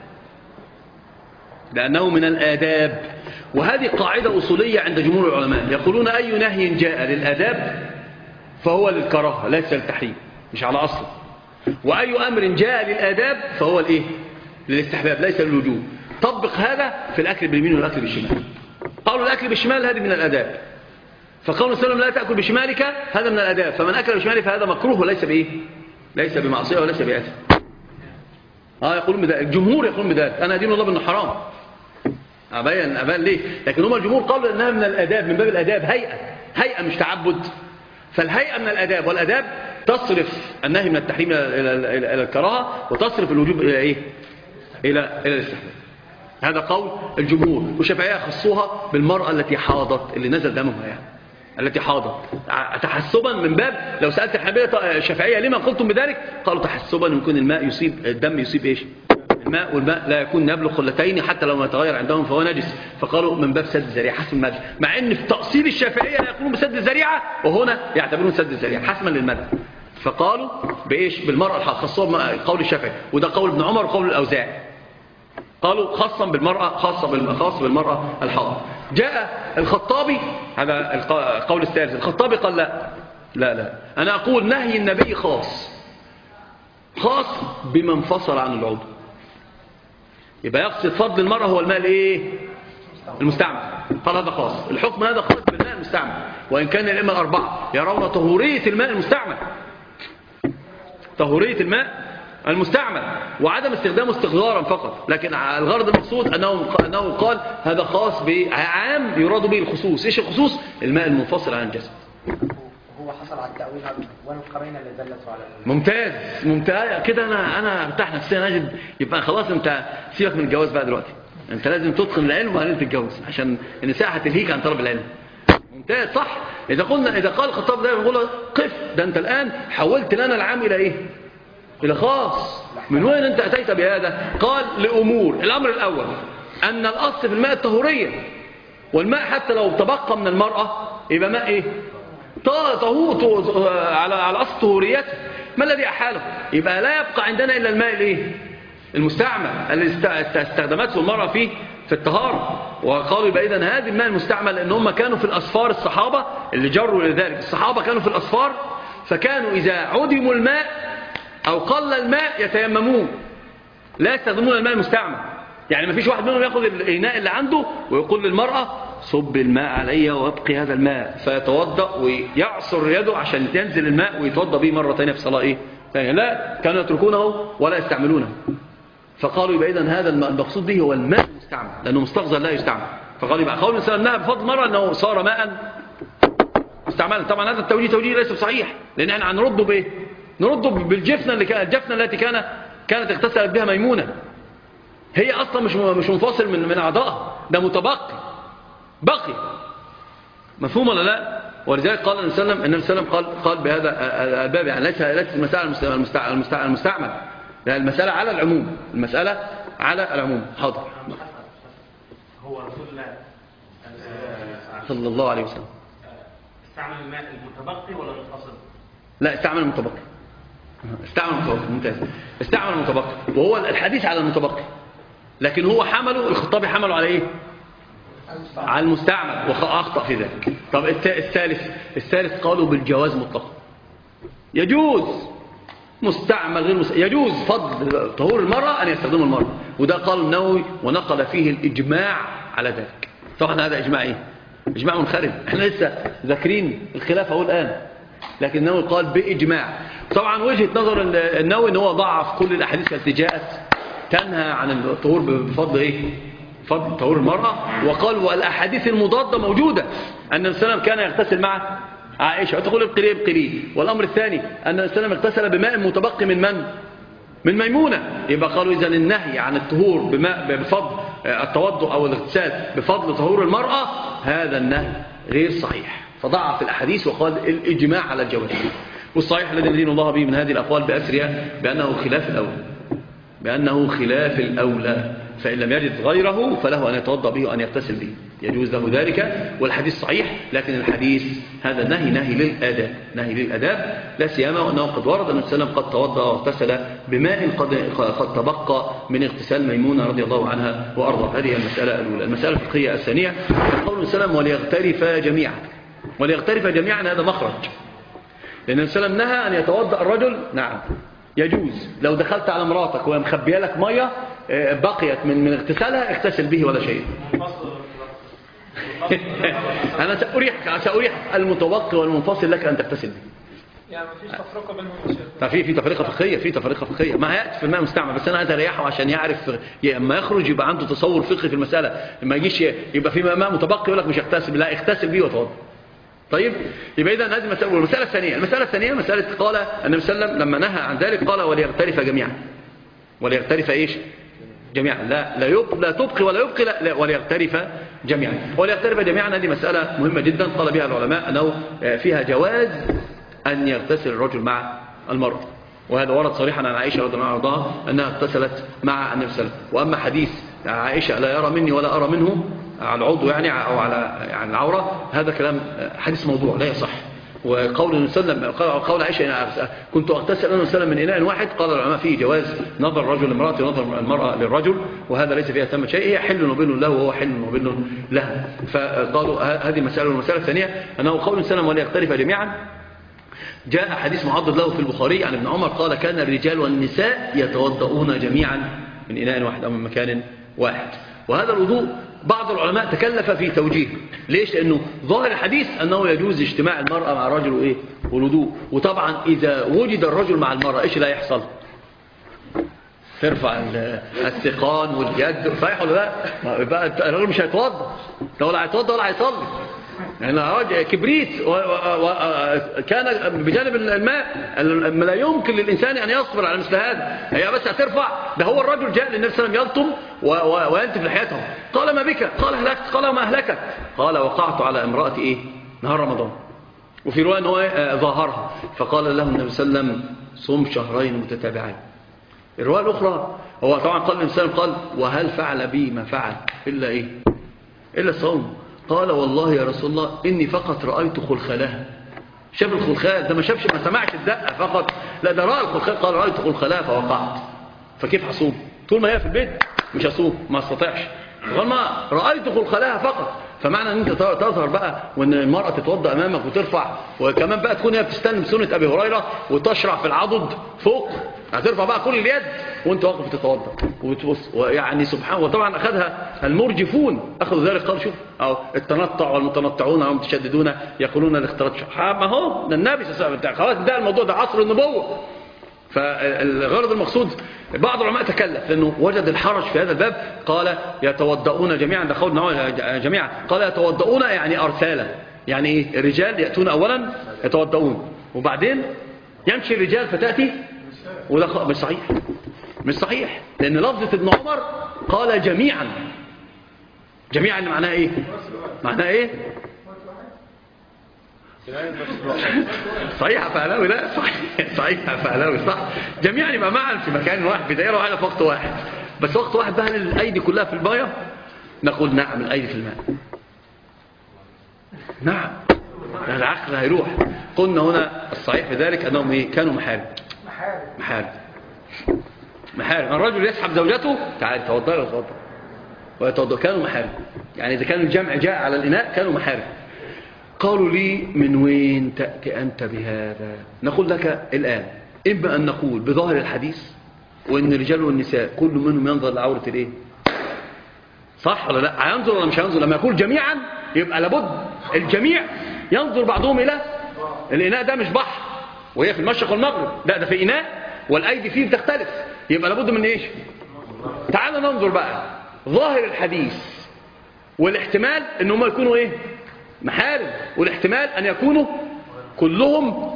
لأنه من الآداب، وهذه قاعدة أصولية عند جمهور العلماء، يقولون أي نهي جاء للآداب فهو للكراهة ليس للتحريم، مش على أصله. وأي أمر جاء للآداب فهو الإيه؟ للاستحباب ليس للوجوب. طبق هذا في الأكل باليمين والأكل بالشمال. قالوا الأكل بالشمال هذه من الآداب، فقول السلام لا تأكل بشمالك هذا من الآداب، فمن أكل بشماله فهذا مكروه وليس بإيه؟ ليس بمعصية وليس بآثم. يقولون بذلك، الجمهور يقولون بذلك. أنا أدين الله بأنه حرام، أبين ليه؟ لكن هم الجمهور قالوا أنها من الآداب، من باب الآداب، هيئة مش تعبد. فالهيئة من الآداب، والآداب تصرف النهي من التحريم إلى الكراهة، وتصرف الوجوب إلى إيه؟ إلى الاستحباب. هذا قول الجمهور. والشافعية خصوها بالمرأة التي حاضت، اللي نزل دمها يعني، التي حاضت تحسبا، من باب لو سألت الحنابلة الشافعية لما قلتم بذلك، قالوا تحسبا يكون الماء يصيب الدم، يصيب إيش؟ الماء، والماء لا يكون يبلغ خلتين حتى لو ما يتغير عندهم فهو نجس، فقالوا من باب سد الذريعة حسم المذهب، مع ان في تأصيل الشافعية لا يقولون بسد الذريعة، وهنا يعتبرون سد الذريعة حسما للمذهب. فقالوا بإيش؟ بالمرأة الحائض، خصوها قول الشافعي، وده قول ابن عمر وقول الأوزاعي. قالوا خاصا بالمرأة، خاص بالمرأة الحائض. جاء الخطابي، هذا القول الثالث، الخطابي قال لا أنا أقول نهي النبي خاص بما انفصل عن العضو، يبقى يقصد فضل المرأة هو الماء الايه؟ المستعمل. قال هذا خاص، الحكم هذا خاص بالماء المستعمل، وإن كان الأئمة الأربعة يرون طهورية الماء المستعمل، طهورية الماء المستعمل، وعدم استخدامه استغرارا فقط، لكن الغرض المقصود أنه قال هذا خاص بعام يراد به الخصوص. إيش الخصوص؟ الماء المنفصل عن الجسد.
هو حصل على التأويل والقرينة اللي دلت على
ممتاز كده. أنا ارتاح نفسيا، أجد يبقى خلاص أنت سيبك من الجواز بقى دلوقتي، أنت لازم تتقن العلم وبعدين تتجوز، عشان النساء هتلهيك عن طلب العلم. ممتاز، صح. إذا قال الخطاب ده يقول قف، ده أنت الآن حولت لنا العام إلى إيه؟ إلى خاص. من وين أنت أتيت بهذا؟ قال لأمور. الأمر الأول أن الأصل في الماء الطهورية، والماء حتى لو تبقى من المرأة يبقى ماء إيه؟ طهور على أصل طهوريته. ما الذي أحاله؟ يبقى لا يبقى عندنا إلا الماء الإيه؟ المستعمل الذي استخدمته المرأة في في الطهارة. وقالوا يبقى إذن هذه الماء المستعمل لأن هم كانوا في الأسفار، الصحابة اللي جروا لذلك، الصحابة كانوا في الأسفار، فكانوا إذا عدموا الماء أو قل الماء يتيممون، لا يستخدمون الماء المستعمل. يعني ما فيش واحد منهم يأخذ الإناء اللي عنده ويقول للمرأة صب الماء علي وابقي هذا الماء، فيتوضأ ويعصر يده عشان ينزل الماء ويتوضأ به مرة ثانية في صلاة إيه؟ لا، كانوا يتركونه ولا يستعملونه. فقالوا يبقى إذن هذا المقصود به هو الماء المستعمل لأنه مستغزر لا يستعمل. فقالوا يبقى قول الإنسان أنها بفضل مرة أنه صار ماء مستعملا. طبعا هذا التوجيه توجيه ليس بصحيح، لأن احنا هنرده بإيه؟ نرده بالجفنة الجفنة التي كانت اغتسلت بها ميمونة، هي أصلا مش منفصل من أعضائها، ده متبقي بقي. مفهوم ولا لا؟ ولذلك قال النبي صلى الله عليه وسلم قال بهذا الباب، يعني ليس المسألة المستعمل، لا، المسألة على العموم، المسألة على العموم. حاضر.
هو رسول الله
صلى الله عليه وسلم
استعمل الماء المتبقي ولا المنفصل؟
لا، استعمل المتبقي. ممتاز. استعمل المتبقي، وهو الحديث على المتبقي، لكن هو الخطابي حمله على ايه؟ على المستعمل، وأخطأ في ذلك. طب الثالث قالوا بالجواز مطلقا، يجوز مستعمل غير يجوز فضل طهور المرأة أن يستخدم المرأة، وده قال النووي ونقل فيه الإجماع على ذلك. طبعا هذا إجماع إيه؟ إجماع منخرط، احنا لسه ذاكرين الخلاف أهو الآن، لكن النووي قال بإجماع. طبعا وجهة نظر النووي ان هو ضعف كل الأحاديث التي جاءت تنهى عن الطهور بفضل إيه؟ فضل طهور المرأة، وقال والأحاديث المضادة موجودة، أن النبي صلى الله عليه وسلم كان يغتسل مع عائشة وتقول ابقلي. والأمر الثاني أن النبي صلى الله عليه وسلم اغتسل بماء متبقي من ميمونة. يبقى قالوا إذن النهي عن الطهور بفضل التوضؤ أو الاغتسال بفضل طهور المرأة، هذا النهي غير صحيح، فضعف الأحاديث وقال الإجماع على الجواز. والصحيح الذي ندين الله به من هذه الأقوال بأسرها بأنه خلاف الأولى، فإن لم يجد غيره فله أن يتوضأ به وأن يغتسل به، يجوز له ذلك، والحديث صحيح. لكن الحديث هذا النهي نهي للأداب، لا سيما وأنه قد ورد أن السلام قد توضأ واغتسل بماء قد تبقى من اغتسال ميمونة رضي الله عنها وأرضى. هذه المسألة الأولى. المسألة الفقهية الثانية قول السلام وليغترف جميعا، هذا مخرج، لأن السلام نهى أن يتوضأ الرجل. نعم يجوز لو دخلت على مراتك وهي مخبيه لك ميه بقيت من اغتسالها، اغتسل به ولا شيء. أنا سأريح المتوقي والمنفصل لك أن تغتسل به.
يعني مفيش تفرقة بينهم يا شيخ؟
في تفرقة فقهية، ما هيأتي في الماء المستعمل، بس أنا عايز أريحه عشان يعرف لما يخرج يبقى عنده تصور فقهي في المسألة، لما يجيش يبقى في ماء متبقي يقول لك مش اغتسل، لا اغتسل به وتوضأ. طيب يبقى إذن هذه مسألة. والمسألة الثانية مسألة قال النبي صلى الله عليه وسلم لما نهى عن ذلك قال وليغترف جميعا. وليغترف إيش؟ جميعا، لا تبقي ولا يبقي، لا وليغترف جميعا. وليغترف جميعا هذه مسألة مهمة جدا قال بها العلماء أنه فيها جواز أن يغتسل الرجل مع المرأة، وهذا ورد صريحا عن عائشة رضي الله عنها أنها اغتسلت مع النبي صلى الله عليه وسلم. وأما حديث عائشة لا يرى مني ولا أرى منه على العضو يعني أو على العورة، هذا كلام حديث موضوع لا يصح. وقول النبي صلى الله عليه وسلم قول عائشة كنت أغتسل أنا وسلم من إناء واحد، قال العلماء فيه جواز نظر الرجل لامرأته ونظر المرأة للرجل، وهذا ليس فيها ثمة شيء، هي حل وبين له وهو حل وبين له. فقالوا هذه مسألة. والمسألة الثانية أنه قول السلام وليغترف جميعا، جاء حديث معضد له في البخاري عن ابن عمر قال كان الرجال والنساء يتوضؤون جميعا من إناء واحد أو من مكان واحد. وهذا الوضوء بعض العلماء تكلف في توجيه، ليش؟ لأنه ظاهر الحديث أنه يجوز اجتماع المرأة مع الرجل وإيه؟ والوضوء. وطبعا إذا وجد الرجل مع المرأة إيش لا يحصل؟ ترفع الثقان واليد، صحيح ولا لا؟ يبقى الرجل مش هيتوضأ، ولا هيتوضأ ولا هيصلي، يعني كبريت كان بجانب الماء لا يمكن للإنسان أن يصبر على مثل هذا. هي بس هترفع، ده هو الرجل جاء للنبي صلى الله عليه وسلم يلطم وينتف لحيته، قال ما بك؟ قال أهلكت. قال ما أهلكت؟ قال وقعت على امرأتي إيه؟ نهار رمضان. وفي رواية أنه ظاهرها، فقال له النبي صلى الله عليه وسلم صم شهرين متتابعين. الرواية الأخرى هو طبعا قال النبي صلى الله عليه وسلم قال وهل فعل بي ما فعل إلا إيه؟ إلا الصوم. قال والله يا رسول الله إني فقط رأيت خلخلاه. شاف الخلخال ده، ما سمعش الدقة فقط، لا ده رأى الخلخال. قال رأيت خلخلاه فوقعت. فكيف هصوم؟ طول ما هي في البيت مش هصوم، ما استطيعش. قال ما رأيت خلخلاها فقط. فمعنى ان انت تظهر بقى وان المرأة تتوضأ امامك وترفع، وكمان بقى تكون هي بتستلم سنة ابي هريرة وتشرع في العضد فوق، هترفع بقى كل اليد وانت واقف تتوضأ وتبص، ويعني سبحان. وطبعا اخذها المرجفون، اخذوا ذلك قالوا شوف او التنطع والمتنطعون والمتشددون يقولون الاختلاط ما هو ده النبي صلى الله عليه وسلم خلاص ده الموضوع ده عصر النبوة. فالغرض المقصود بعض العلماء تكلف لأنه وجد الحرج في هذا الباب، قال يتوضؤون جميعا، ده قول جميعا، قال يتوضؤون يعني أرسالا، يعني إيه؟ الرجال يأتون أولا يتوضؤون وبعدين يمشي الرجال فتأتي، وده مش صحيح، مش صحيح، لأن لفظة ابن عمر قال جميعا. جميعا معناها إيه؟ معناها إيه؟ صحيح فعلاوي، لا صحيح فعلاوي صح. جميعا يبقى معا في مكان واحد، بداية واحدة في وقت واحد، بس وقت واحد بقى الأيدي كلها في الماء. نقول نعم الأيدي في الماء، نعم العقل هيروح. قلنا هنا الصحيح في ذلك أنهم إيه؟ كانوا محارم. الرجل يسحب زوجته تعال توضأ ويتوضأ، كانوا محارم. يعني إذا كان الجمع جاء على الإناء كانوا محارم. قالوا لي من وين تأتي أنت بهذا؟ نقول لك الآن إما أن نقول بظاهر الحديث وإن الرجال والنساء كل منهم ينظر لعورة الإيه؟ صح ولا لا؟ هينظر ولا مش هينظر؟ لما يقول جميعا يبقى لابد الجميع ينظر بعضهم إلى الإناء. ده مش بحر وهي في المشرق والمغرب، لا ده في إناء والأيدي فيه بتختلف، يبقى لابد من إيش؟ تعالوا ننظر بقى ظاهر الحديث والاحتمال إنهم يكونوا إيه؟ محارم، والاحتمال أن يكونوا كلهم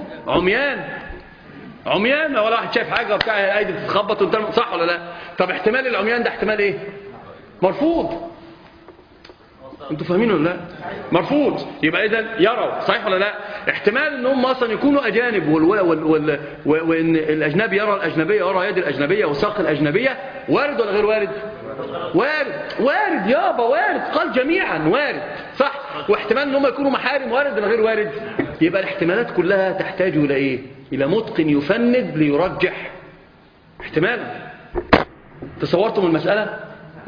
عميان ولا واحد شايف حاجة وبتاع الايدي بتتخبط وانت صح ولا لا؟ طب احتمال العميان ده احتمال ايه؟ مرفوض. انتوا فاهمين ولا لا؟ مرفوض. يبقى اذا يروا صحيح ولا لا؟ احتمال ان هم اصلا يكونوا اجانب وان الاجنبي يرى الاجنبيه، يرى يد الاجنبيه وساق الاجنبيه، وارد ولا غير وارد؟ وارد يابا وارد. قال جميعا وارد صح. واحتمال ان هم يكونوا محارم وارد ولا غير وارد؟ يبقى الاحتمالات كلها تحتاج الى ايه؟ الى متقن يفند ليرجح احتمالا. تصورتم المساله؟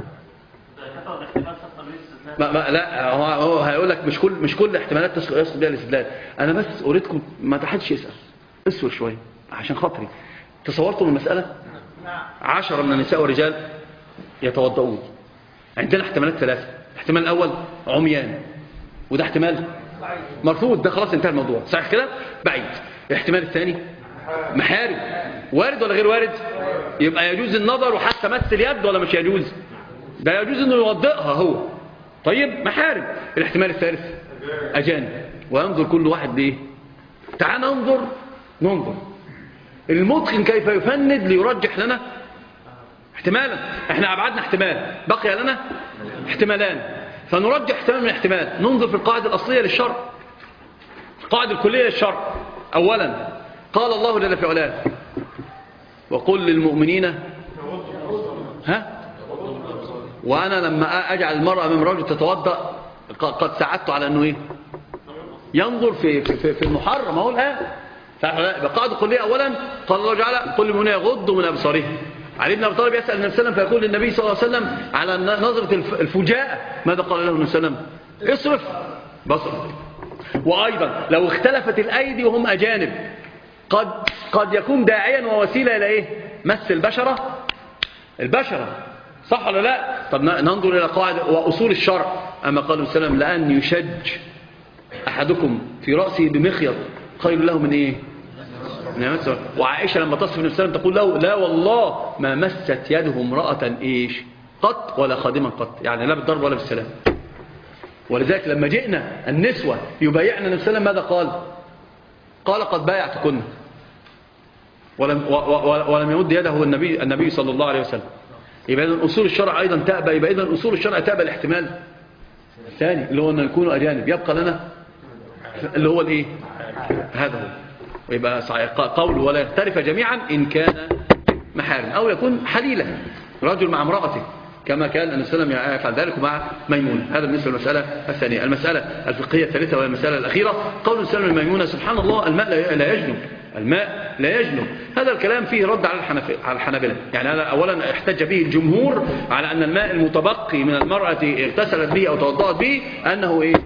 لا هو هيقول لك مش كل احتمالات يسقط بها الاستدلال. انا بس اريدكم ما تحدش يسال، اسوا شويه عشان خاطري. تصورتم المساله؟ 10 من النساء والرجال يتوضؤون. عندنا احتمالات ثلاثه. الاحتمال الاول عميان، وده احتمال مرفوض، ده خلاص انتهى الموضوع صح كده؟ بعيد. الاحتمال الثاني محارم، وارد ولا غير وارد؟ يبقى يجوز النظر وحتى مس اليد ولا مش يجوز؟ ده يجوز انه يوضئها هو. طيب محارم. الاحتمال الثالث اجانب، وينظر كل واحد ليه؟ تعال ننظر المتقن كيف يفند ليرجح لنا احتمالا. احنا ابعدنا احتمال، بقي لنا احتمالان، فنرجح احتمال من احتمال. ننظر في القاعدة الأصلية للشرع، القاعدة الكلية للشرع. أولا قال الله جل في علاه وقل للمؤمنين وأنا لما أجعل المرأة من رجل تتوضأ قد ساعدت على أنه إيه؟ ينظر في المحرم. أقول القاعدة الكلية أولا قال الله تعالى قل للمؤمنين يغضوا من أبصارهم. علي بن أبي طالب يسأل النبي صلى الله عليه وسلم فيقول للنبي صلى الله عليه وسلم على نظرة الفجاءة ماذا قال له النبي صلى الله عليه وسلم؟ اصرف بصرك. وأيضا لو اختلفت الأيدي وهم أجانب قد يكون داعيا ووسيلة إلى إيه؟ مس البشرة صح ولا لا؟ طب ننظر إلى قاعدة وأصول الشرع. أما قال النبي صلى الله عليه وسلم لأن يشج أحدكم في رأسه بمخيط خير له من إيه؟ وعائشة لما تصف النبي صلى الله عليه وسلم تقول له لا والله ما مست يده امرأة إيش قط ولا خادما قط، يعني لا بالضرب ولا بالسلام. ولذلك لما جئنا النسوة يبايعنا النبي صلى الله عليه وسلم ماذا قال قد بايعتكن، ولم يمد يده النبي صلى الله عليه وسلم. يبقى إذن أصول الشرع أيضا تأبى، يبقى إذن أصول الشرع تأبى الاحتمال الثاني اللي هو أن يكونوا أجانب. يبقى لنا اللي هو الإيه؟ هذا هو. ويبقى قول ولا يختلف جميعا إن كان محارم، أو يكون حليلا رجل مع امرأته كما كان النبي صلى الله عليه وسلم يفعل ذلك مع ميمونة. هذا بالنسبة للمسألة الثانية. المسألة الفقهية الثالثة وهي المسألة الأخيرة، قول النبي صلى الله عليه وسلم لميمونة سبحان الله الماء لا يجنب، الماء لا يجنب. هذا الكلام فيه رد على الحنابلة. يعني هذا أولا احتج به الجمهور على أن الماء المتبقي من المرأة اغتسلت به أو توضأت به أنه إيه؟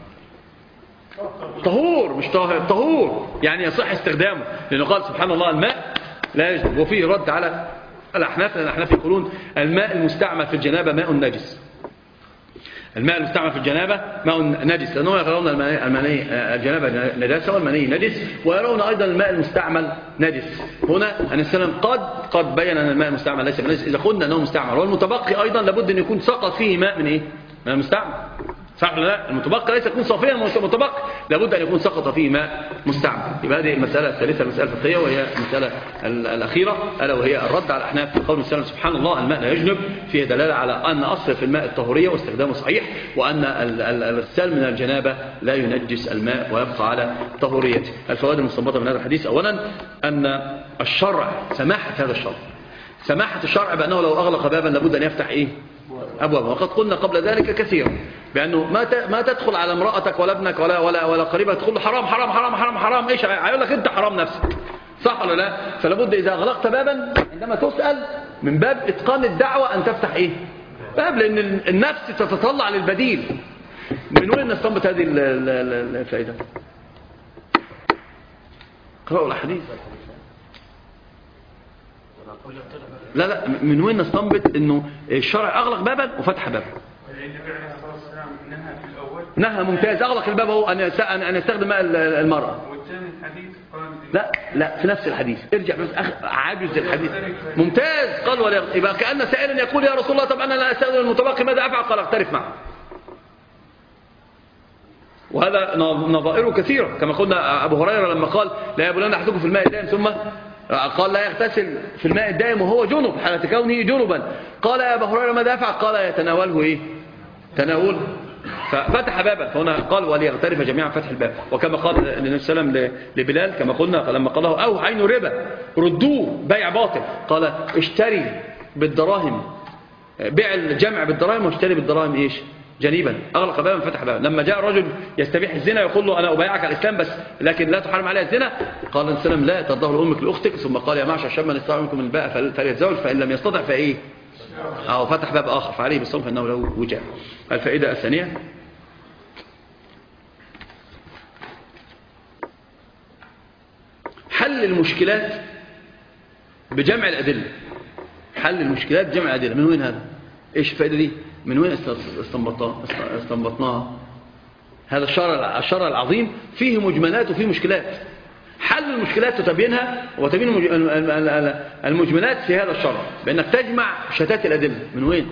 طهور، مش طهور، يعني يصح استخدامه، لأنه قال سبحان الله الماء لا يجنب. وفيه رد على الأحناف، لأن الأحناف يقولون الماء المستعمل في الجنابة ماء نجس. الماء المستعمل في الجنابة ماء نجس، لأنهم يرون الجنابة نجاسة والمني نجس، ويرون أيضا الماء المستعمل نجس. هنا النبي صلى الله عليه وسلم قد بين أن الماء المستعمل ليس بنجس إذا قلنا أنه مستعمل، والمتبقي أيضا لابد أن يكون سقط فيه ماء من إيه؟ من المستعمل. صح ولا لا؟ المتبقي ليس يكون صافيا، المتبقي لابد أن يكون سقط فيه ماء مستعمل. يبقى هذه المسألة الثالثة، المسألة الفقهية، وهي المسألة الأخيرة ألا وهي الرد على الأحناف في قول النبي سبحان الله الماء لا يجنب، فيها دلالة على أن أصل في الماء الطهورية واستخدامه صحيح، وأن الغسال من الجنابة لا ينجس الماء ويبقى على طهوريته. الفوائد المستنبطة من هذا الحديث: أولا أن الشرع سماحة هذا الشرع، سماحة الشرع بأنه لو أغلق بابا لابد أن يفتح إيه؟ أبواب. وقد قلنا قبل ذلك كثيرا بأنه ما تدخل على امرأتك ولا ابنك ولا قريبك تقول حرام حرام حرام حرام حرام، إيش هيقول لك؟ أنت حرام نفسك، صح ولا لا؟ فلابد إذا أغلقت بابا عندما تسأل من باب إتقان الدعوة أن تفتح إيه؟ باب، لأن النفس تتطلع للبديل. من وين نستنبط هذه الفائدة؟ قرأوا الحديث. لا من وين نستنبط انه الشرع اغلق بابا وفتح بابا؟ نهى ممتاز، اغلق الباب هو ان يستخدم ماء المرأة. لا في نفس الحديث، ارجع بس عاجز الحديث ممتاز. قال ولا يبقى كأن سائلا يقول يا رسول الله طب انا لا استخدم المتبقي ماذا افعل؟ قال اختلف معه. وهذا نظائره كثيرة، كما قلنا ابو هريرة لما قال لا يبولن احدكم في الماء الدائم، ثم قال لا يغتسل في الماء الدائم وهو جنب حالة كونه جنبا. قال يا أبا هريرة ماذا يفعل؟ قال يتناوله إيه؟ تناول. ففتح بابا، فهنا قال وليغترف جميعا فتح الباب. وكما قال النبي صلى الله عليه وسلم لبلال كما قلنا لما قال له أو عين ربا ردوه بيع باطل، قال اشتري بالدراهم، بيع الجمع بالدراهم واشتري بالدراهم إيش؟ جنيبا. أغلق بابا فتح بابا. لما جاء رجل يستبيح الزنا يقول له أنا أبايعك على الإسلام بس لكن لا تحرم عليها الزنا، قال النبي صلى الله عليه وسلم لا ترضاه لأمك لأختك، ثم قال يا معشر الشباب من استطاع منكم الباء فليتزوج فإن لم يستطع فإيه؟ أو فتح باب آخر فعليه بالصوم فإنه له وجاء. الفائدة الثانية: حل المشكلات بجمع الأدلة. حل المشكلات بجمع الأدلة. من وين هذا؟ إيش الفائدة دي؟ من وين استنبطناها؟ هذا الشرع العظيم فيه مجملات وفيه مشكلات. حل المشكلات وتبيينها وتبيين المجملات في هذا الشرع بأنك تجمع شتات الأدلة. من وين؟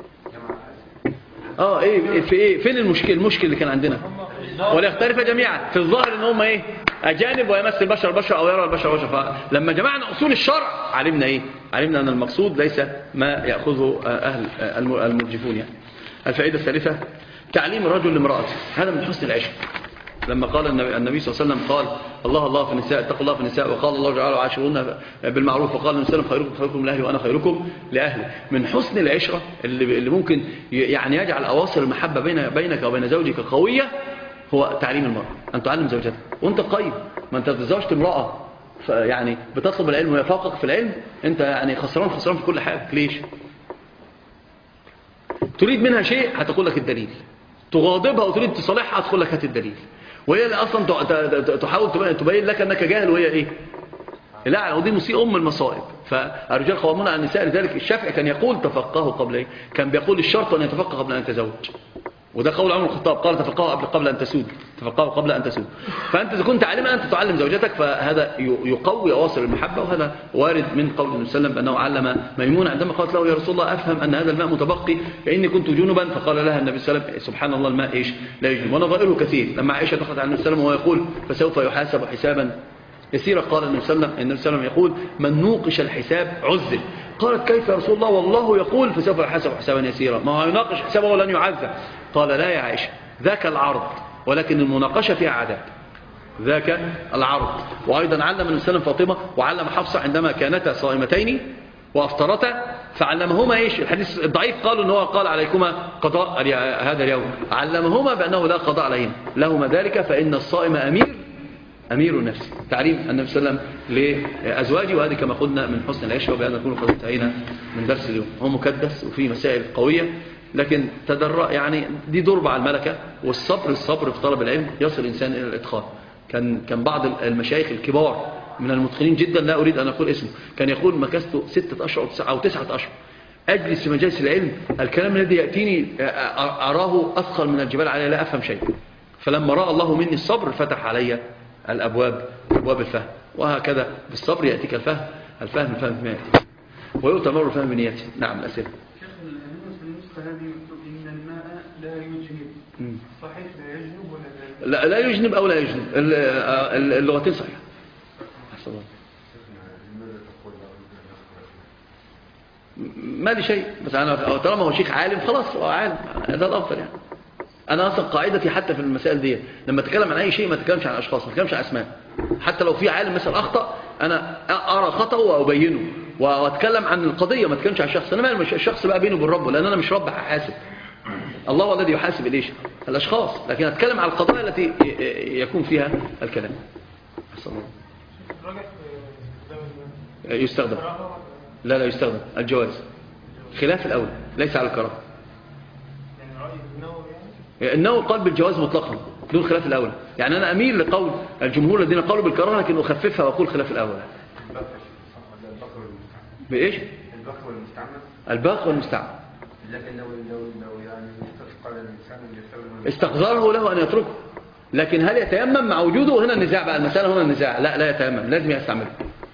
ايه في ايه؟ فين المشكل اللي كان عندنا؟ ولا يختلف جميعا. في الظاهر ان هم ايه؟ اجانب ويمس البشر او يرى البشر. فلما جمعنا اصول الشرع علمنا ايه؟ علمنا ان المقصود ليس ما ياخذه اهل المرجفون يعني. الفائده الثالثه: تعليم الرجل لامراته، هذا من حسن العشق. لما قال النبي صلى الله عليه وسلم قال الله في النساء، اتقوا الله في النساء، وقال الله تعالى عاشروهن بالمعروف، وقال النبي صلى الله عليه وسلم خيركم لاهلي وانا خيركم لاهلي. من حسن العشره اللي ممكن يعني يجعل اواصر المحبه بينك وبين زوجك قويه هو تعليم المراه، ان تعلم زوجتك وانت قيم. ما انت تزوجت امراه يعني بتطلب العلم وهي فوقك في العلم، انت يعني خسران في كل حاجه. ليش؟ تريد منها شيء هتقول لك الدليل، تغاضبها وتريد تصالحها هتقول لك هات الدليل، وهي اللي اصلا تحاول تبين لك انك جاهل وهي ايه؟ لا، ودي المصائب. فالرجال قوامون على النساء. لذلك الشافعي كان يقول تفقهوا قبل ايه؟ كان بيقول الشرط ان يتفقه قبل ان يتزوج، وده قول عمر الخطاب، قال تفقهوا قبل ان تسود، تفقهوا قبل ان تسود. فانت اذا كنت عالما انت تعلم زوجتك فهذا يقوي اواصر المحبه، وهذا وارد من قول النبي صلى الله عليه وسلم بانه علم ميمونه عندما قالت له يا رسول الله افهم ان هذا الماء متبقي فاني كنت جنبا، فقال لها النبي صلى الله عليه وسلم سبحان الله الماء ايش؟ لا يجنب. ونظائره كثير. لما عائشه دخلت على النبي صلى الله عليه وسلم وهو يقول فسوف يحاسب حسابا يسيرا، قال النبي صلى الله عليه وسلم يقول من نوقش الحساب عذب. قالت كيف يا رسول الله والله يقول فسوف يحاسب حسابا يسيرا، ما هو يناقش حسابه ولن يعذب. قال لا يا عائشة، ذاك العرض ولكن المناقشة فيها عذاب، ذاك العرض. وأيضا علم النبي صلى الله عليه وسلم فاطمة وعلم حفصة عندما كانتا صائمتين وأفطرتا فعلمهما إيش؟ الحديث الضعيف قالوا إن هو قال عليكما قضاء هذا اليوم، علمهما بأنه لا قضاء عليهم لهما ذلك، فإن الصائم أمير النفس. تعليم النبي صلى الله عليه وسلم لأزواجه، وهذه كما قلنا من حسن العشرة، وبأن نكون قد انتهينا من درس اليوم. هو مكدس وفيه مسائل قوية، لكن تدرى يعني دي ضربة على الملكة، والصبر في طلب العلم يصل الإنسان إلى الإتقان. كان بعض المشايخ الكبار من المتقنين جدا، لا أريد أن أقول اسمه، كان يقول مكثت 6 أشهر أو 9 أشهر أجلس في مجالس العلم، الكلام الذي يأتيني أراه أثقل من الجبال علي، لا أفهم شيء. فلما رأى الله مني الصبر فتح علي أبواب الفهم، وهكذا بالصبر يأتيك الفهم فيما يأتيك، ويؤتمر الفهم بنيته. نعم الأسئلة.
شيخ النسخة هذه مكتوب إن الماء لا يجنب، صحيح لا يجنب ولا
لا يجنب أو لا يجنب، اللغتين صحيح. أحسن الله. ما لي شيء، بس أنا طالما هو شيخ عالم خلاص هو عالم، هذا الأفضل يعني. أنا أصلا قاعدتي حتى في المسائل دي لما أتكلم عن أي شيء ما أتكلمش عن أشخاص، ما أتكلمش عن أسماء. حتى لو في عالم مثلا أخطأ أنا أرى خطأه وأبينه وأتكلم عن القضية، ما أتكلمش عن الشخص. أنا مش الشخص بقى بينه وبين ربه، لأن أنا مش رب هحاسب، الله هو الذي يحاسب إليش الأشخاص، لكن أتكلم عن القضايا التي يكون فيها الكلام. يستخدم؟ لا يستخدم، الجواز خلاف الأول، ليس على الكراهة. النووي قال بالجواز مطلقا دون خلاف الأول، يعني أنا أميل لقول الجمهور الذين قالوا بالكراهة، لكن أخففها وأقول خلاف الأول. بإيش؟ الباقي والمستعمل.
لكن لو يعني استثقل الإنسان
استغفره له أن يتركه، لكن هل يتيمم مع وجوده؟ هنا النزاع بقى، المسألة هنا النزاع. لا يتيمم، لازم يستعمله.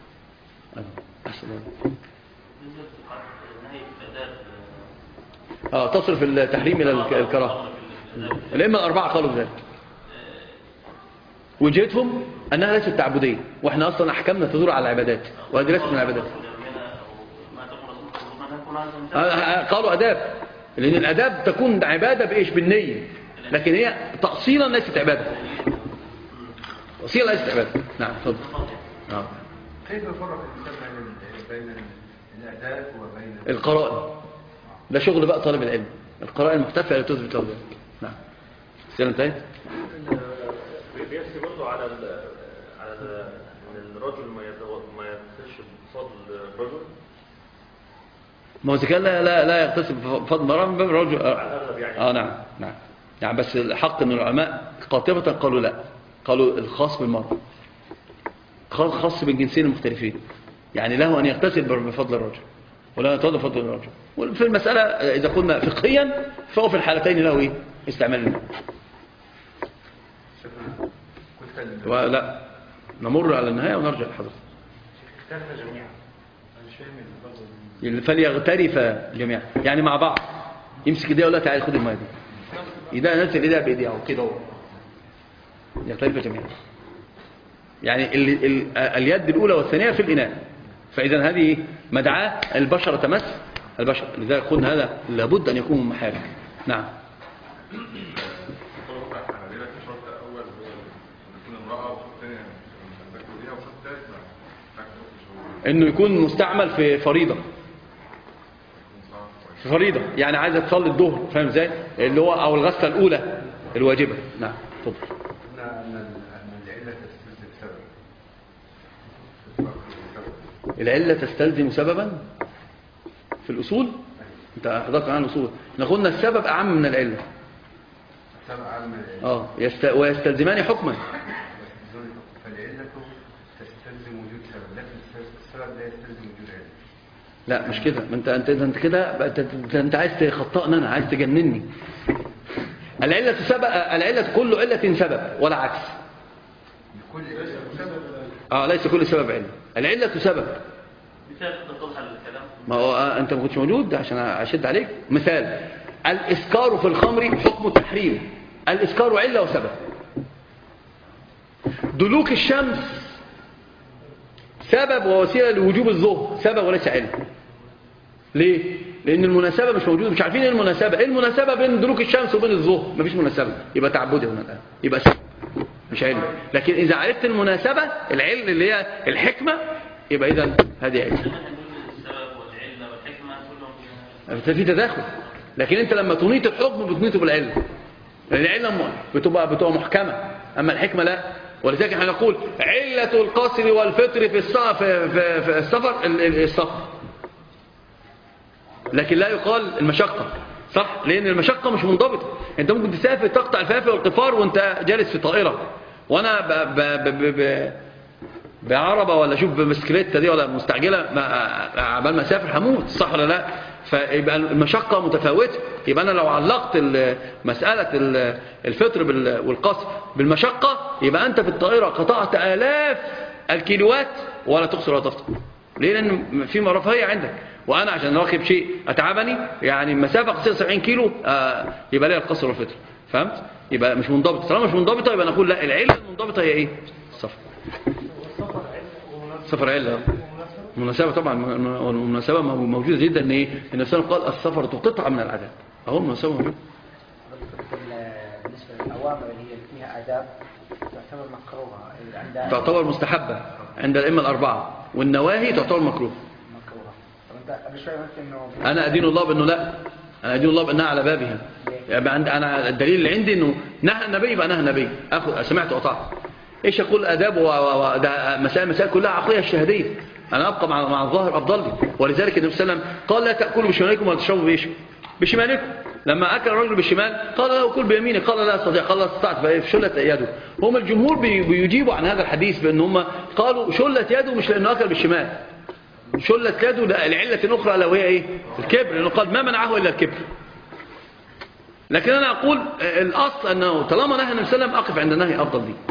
تصرف التحريم إلى الكراهة. الأئمة الأربعة قالوا بذلك، وجهتهم أنها ليست تعبدية، وإحنا أصلا أحكامنا تدور على العبادات، وهذه ليست من العبادات. قالوا أداب، لأن الأداب تكون عبادة بإيش؟ بالنية، لكن هي تأصيلا ليست عبادة، تأصيلا ليست عبادة. نعم تفضل.
كيف فرق الإنسان بين الأداب وبين
القرائن؟ ده شغل بقى طالب العلم، القرائن المحتفة لا تثبت له ذلك. نعم. السلام انتهت.
بيحكي برضه على ان الرجل ما يغتسلش بفضل الرجل.
ما هو إذا كان لا يغتسل بفضل مرأة من باب الرجل.
يعني.
نعم. يعني بس الحق ان العلماء قاطبة قالوا لا، قالوا الخاص بالمرأة، خاص بالجنسين المختلفين، يعني له ان يغتسل بفضل الرجل ولا يتوضا بفضل الرجل. وفي المسألة إذا قلنا فقهيا فهو في الحالتين له إيه؟ استعمال الماء. ولا نمر على النهاية ونرجع لحضرتك. فليغترف جميعا، يعني مع بعض، يمسك ايديه ولا تعالى خد الماء دي، ايديه نزل ايديه بايديه كده اهو، يغترف جميعا. يعني اليد الأولى والثانية في الإناء، فإذا هذه مدعاة البشر تمس البشر، لذلك قلنا هذا لابد أن يكون من محارم. نعم. انه يكون مستعمل في فريضة، يعني عايزة تصلي الظهر، فاهم ازاي؟ اللي هو او الغسلة الأولى الواجبة. نعم اتفضل. العلة تستلزم سببا في الأصول. انت حضرتك عن الأصول قلنا السبب أعم من العلة. ويستلزمان حكما.
فالعلة تستلزم وجود سبب، لكن السبب لا يستلزم وجود علة.
لا مش كده، ما انت كده انت عايز تخطئني، انا عايز تجنني. العلة سبب، العلة كل علة سبب ولا عكس. ليس كل سبب علة، العلة سبب. ما هو انت ما كنتش موجود عشان اشد عليك. مثال الاسكار في الخمر حكم التحريم، الاسكار علة وسبب. دلوك الشمس سبب ووسيلة لوجوب الظهر، سبب وليس علة. ليه؟ لان المناسبة مش موجودة، مش عارفين ايه المناسبة. ايه المناسبة بين دلوك الشمس وبين الظهر؟ مفيش مناسبة، يبقى تعبدي هنا الان، يبقى سبب مش علة. لكن اذا عرفت المناسبة العلة اللي هي الحكمة، يبقى اذا هذه علة. في تداخل. لكن انت لما تنيط الحكم بتنيطه بالعلة، لأن العلة بتبقى محكمة، أما الحكمة لا. ولذلك احنا نقول علة القصر والفطر في السفر السفر، لكن لا يقال المشقة، صح؟ لأن المشقة مش منضبطة. انت ممكن تسافر تقطع الفلافل والقفار وانت جالس في طائرة، وانا بعربة ولا شوف بمسكليتة دي ولا مستعجلة عبال ما اسافر هموت، صح ولا لا؟ فيبقى المشقة متفاوتة. يبقى أنا لو علقت مسألة الفطر والقصر بالمشقة، يبقى أنت في الطائرة قطعت آلاف الكيلوات ولا تقصر ولا تفطر. ليه؟ لأن في رفاهية عندك، وأنا عشان راكب شيء أتعبني، يعني مسافة قصيرة 70 كيلو يبقى ليها القصر والفطر. فهمت؟ يبقى مش منضبط. طالما مش منضبطة يبقى نقول لا، العلة المنضبطة هي إيه؟ السفر. السفر علة. المناسبة طبعا، المناسبة موجودة جدا. ان ايه؟ ان النبي قال السفر قطعة من العذاب، اهو المناسبة موجودة.
بالنسبة للأوامر اللي هي فيها آداب تعتبر مكروهة،
تعتبر مستحبة عند الأئمة الأربعة، والنواهي تعتبر مكروهة.
طب انت قبل شوية قلت انه
انا ادين الله بانه لا، انا ادين الله بانها على بابها. يعني انا الدليل اللي عندي انه نهى النبي يبقى نهى النبي، سمعت وطاعت. ايش اقول اداب وده مسائل كلها عقلية الشهادية. أنا أبقى مع الظاهر أفضل لي. ولذلك النبي صلى الله عليه وسلم قال لا تأكلوا بشمالكم ولا تشربوا بإيش؟ بشمالكم. لما أكل الرجل بالشمال قال له كل بيمينه، قال لا أستطيع، قال لا استطعت، فشلت يده. هم الجمهور بيجيبوا عن هذا الحديث بأن هم قالوا شلت يده مش لأنه أكل بالشمال، شلت يده لعلة أخرى لو هي إيه؟ الكبر، لأنه قال ما منعه إلا الكبر. لكن أنا أقول الأصل أنه طالما نهى النبي صلى الله عليه وسلم أقف عند النهي أفضل لي.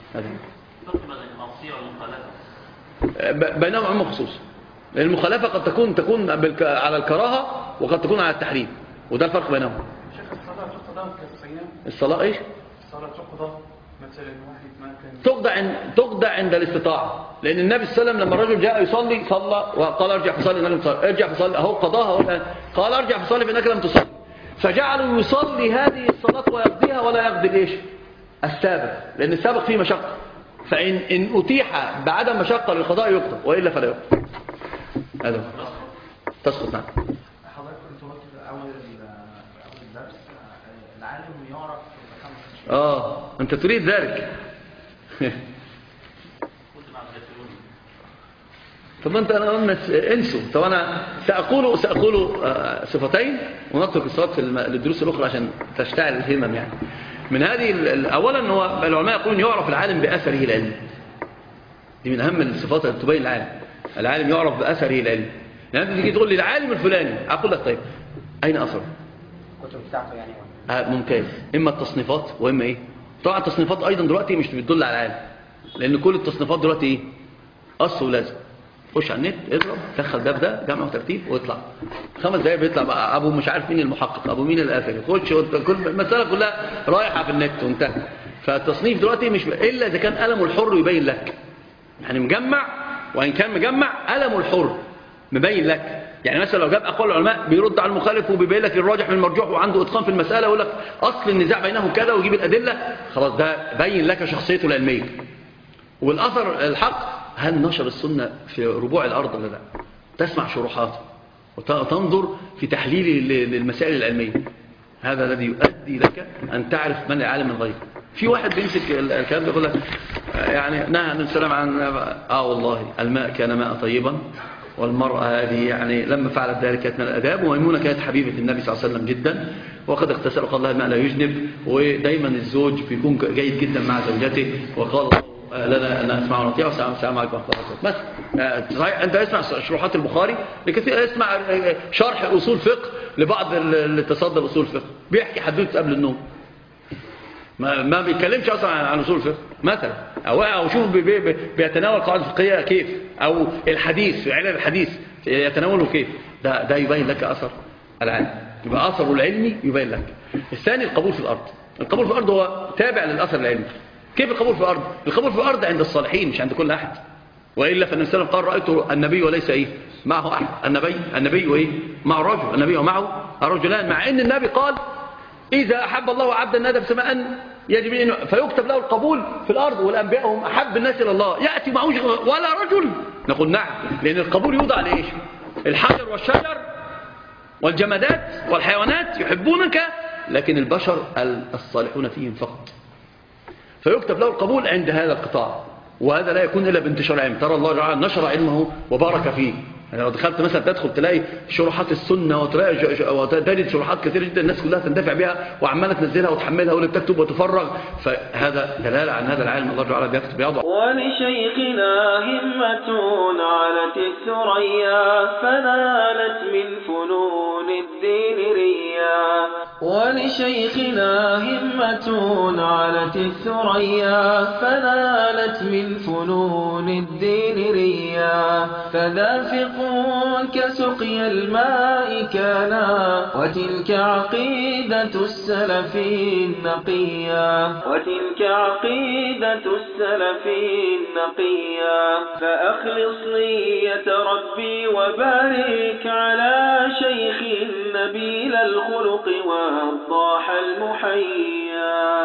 بينهم عموم خصوص. المخالفة قد تكون على الكراهة وقد تكون على التحريم، وده الفرق بينهم.
شيخ الصلاة تقضى كالصيام؟
الصلاة ايش؟
الصلاة تقضى مثلا واحد ما كان
تقضى عند الاستطاعة، لأن النبي صلى الله عليه وسلم لما الرجل جاء يصلي صلى وقال ارجع فصلي إنك لم تصلي، ارجع فصلي، أهو قضاها، قال ارجع فصلي فإنك لم تصلي. فجعلوا يصلي هذه الصلاة ويقضيها ولا يقضي الايش؟ السابق، لأن السابق فيه مشقة. فإن أتيح بعدم مشقة للقضاء يقضى، وإلا فلا يقضى. هذا تسقط. نعم.
حضرتك كنت قلت في أول الدرس العالم يعرف
أنت تريد ذلك. طب أنت أنا انسوا. طب أنا سأقول صفتين ونترك الصفات للدروس الأخرى عشان تشتعل الهمم. يعني من هذه أولا هو العلماء يقولون يعرف العالم بأثره العلمي. دي من أهم الصفات اللي تبين العالم يعرف بأثره العلمي. يعني أنت تيجي تقول لي العالم الفلاني، أقول لك طيب أين أثره؟
الكتب بتاعته يعني
ممتاز. إما التصنيفات وإما إيه؟ طبعا التصنيفات أيضا دلوقتي مش بتدل على العالم، لأن كل التصنيفات دلوقتي إيه؟ قص ولازم. خش على النت اضرب دخل ده جمع وترتيب واطلع 5 دقايق بيطلع بقى ابو مش عارف مين المحقق، ابو مين الاثري، خش كل المساله كلها رايحه في النت وانتهى. فالتصنيف دلوقتي مش الا اذا كان قلمه الحر يبين لك، يعني مجمع، وان كان مجمع قلمه الحر مبين لك. يعني مثلا لو جاب اقوال العلماء بيرد على المخالف وبيبين لك الراجح من المرجوح وعنده اتقان في المساله ويقول لك اصل النزاع بينهم كذا ويجيب الادله، خلاص ده بين لك شخصيته العلميه. والاثر الحق هل نشر السنة في ربوع الأرض ولا لا؟ تسمع شروحات وتنظر في تحليل للمسائل العلمية. هذا الذي يؤدي لك أن تعرف من العالم الغيب. في واحد بيمسك الكلام ده يقول لك يعني نهى النبي صلى الله عليه وسلم عن والله الماء كان ماء طيبا، والمرأة هذه يعني لما فعلت ذلك كانت من الأداب، وميمونة كانت حبيبة النبي صلى الله عليه وسلم جدا، وقد اغتسل وقال لها الماء لا يجنب، ودايما الزوج بيكون جيد جدا مع زوجته، وقال لنا أن أسمع ونطيع والسلام عليكم ورحمة الله وبركاته. مثلا أنت اسمع شروحات البخاري لكثير، اسمع شرح أصول فقه لبعض اللي تصدر أصول فقه بيحكي حدوث قبل النوم، ما بيتكلمش أصلا عن أصول الفقه مثلا، أو شوف بيتناول قواعد فقهية كيف، أو الحديث في علم الحديث يتناوله كيف. ده يبين لك أثر العلم، يبقى أثره العلمي يبين لك. الثاني القبول في الأرض. القبول في الأرض هو تابع للأثر العلمي. كيف القبول في الأرض؟ القبول في الأرض عند الصالحين مش عند كل أحد. وإلا فالنبي صلى الله عليه وسلم قال رأيت النبي وليس إيه معه أحد. النبي وإيه مع الرجل، النبي ومعه الرجلان، مع أن النبي قال إذا أحب الله عبدا نادى في السماء أن يجب أنه فيكتب له القبول في الأرض، والأنبياء هم أحب الناس إلى الله، يأتي معه ولا رجل. نقول نعم، لأن القبول يوضع لإيش؟ الحجر والشجر والجمادات والحيوانات يحبونك، لكن البشر الصالحون فيهم فقط. فيكتب له القبول عند هذا القطاع، وهذا لا يكون إلا بانتشار علم. ترى الله تعالى نشر علمه وبارك فيه. يعني لو دخلت مثلا تدخل تلاقي شروحات السنة وتجد شروحات كثيرة جدا الناس كلها تندفع بها وعمالة تنزلها وتحملها واللي بتكتب وتفرغ، فهذا دلالة عن هذا العالم الله تعالى بيكتب يضع.
ولشيخنا همة علت الثريا فنالت من فنون الدين ريا. ولشيخنا همة علت الثريا فنالت من فنون الدين ريا. فذافق كسقي الماء كانا وتلك عقيدة السلف النقيا. وتلك عقيدة السلف النقيا. فأخلص نية ربي وبارك على شيخ نبيل الخلق والضاح المحيا.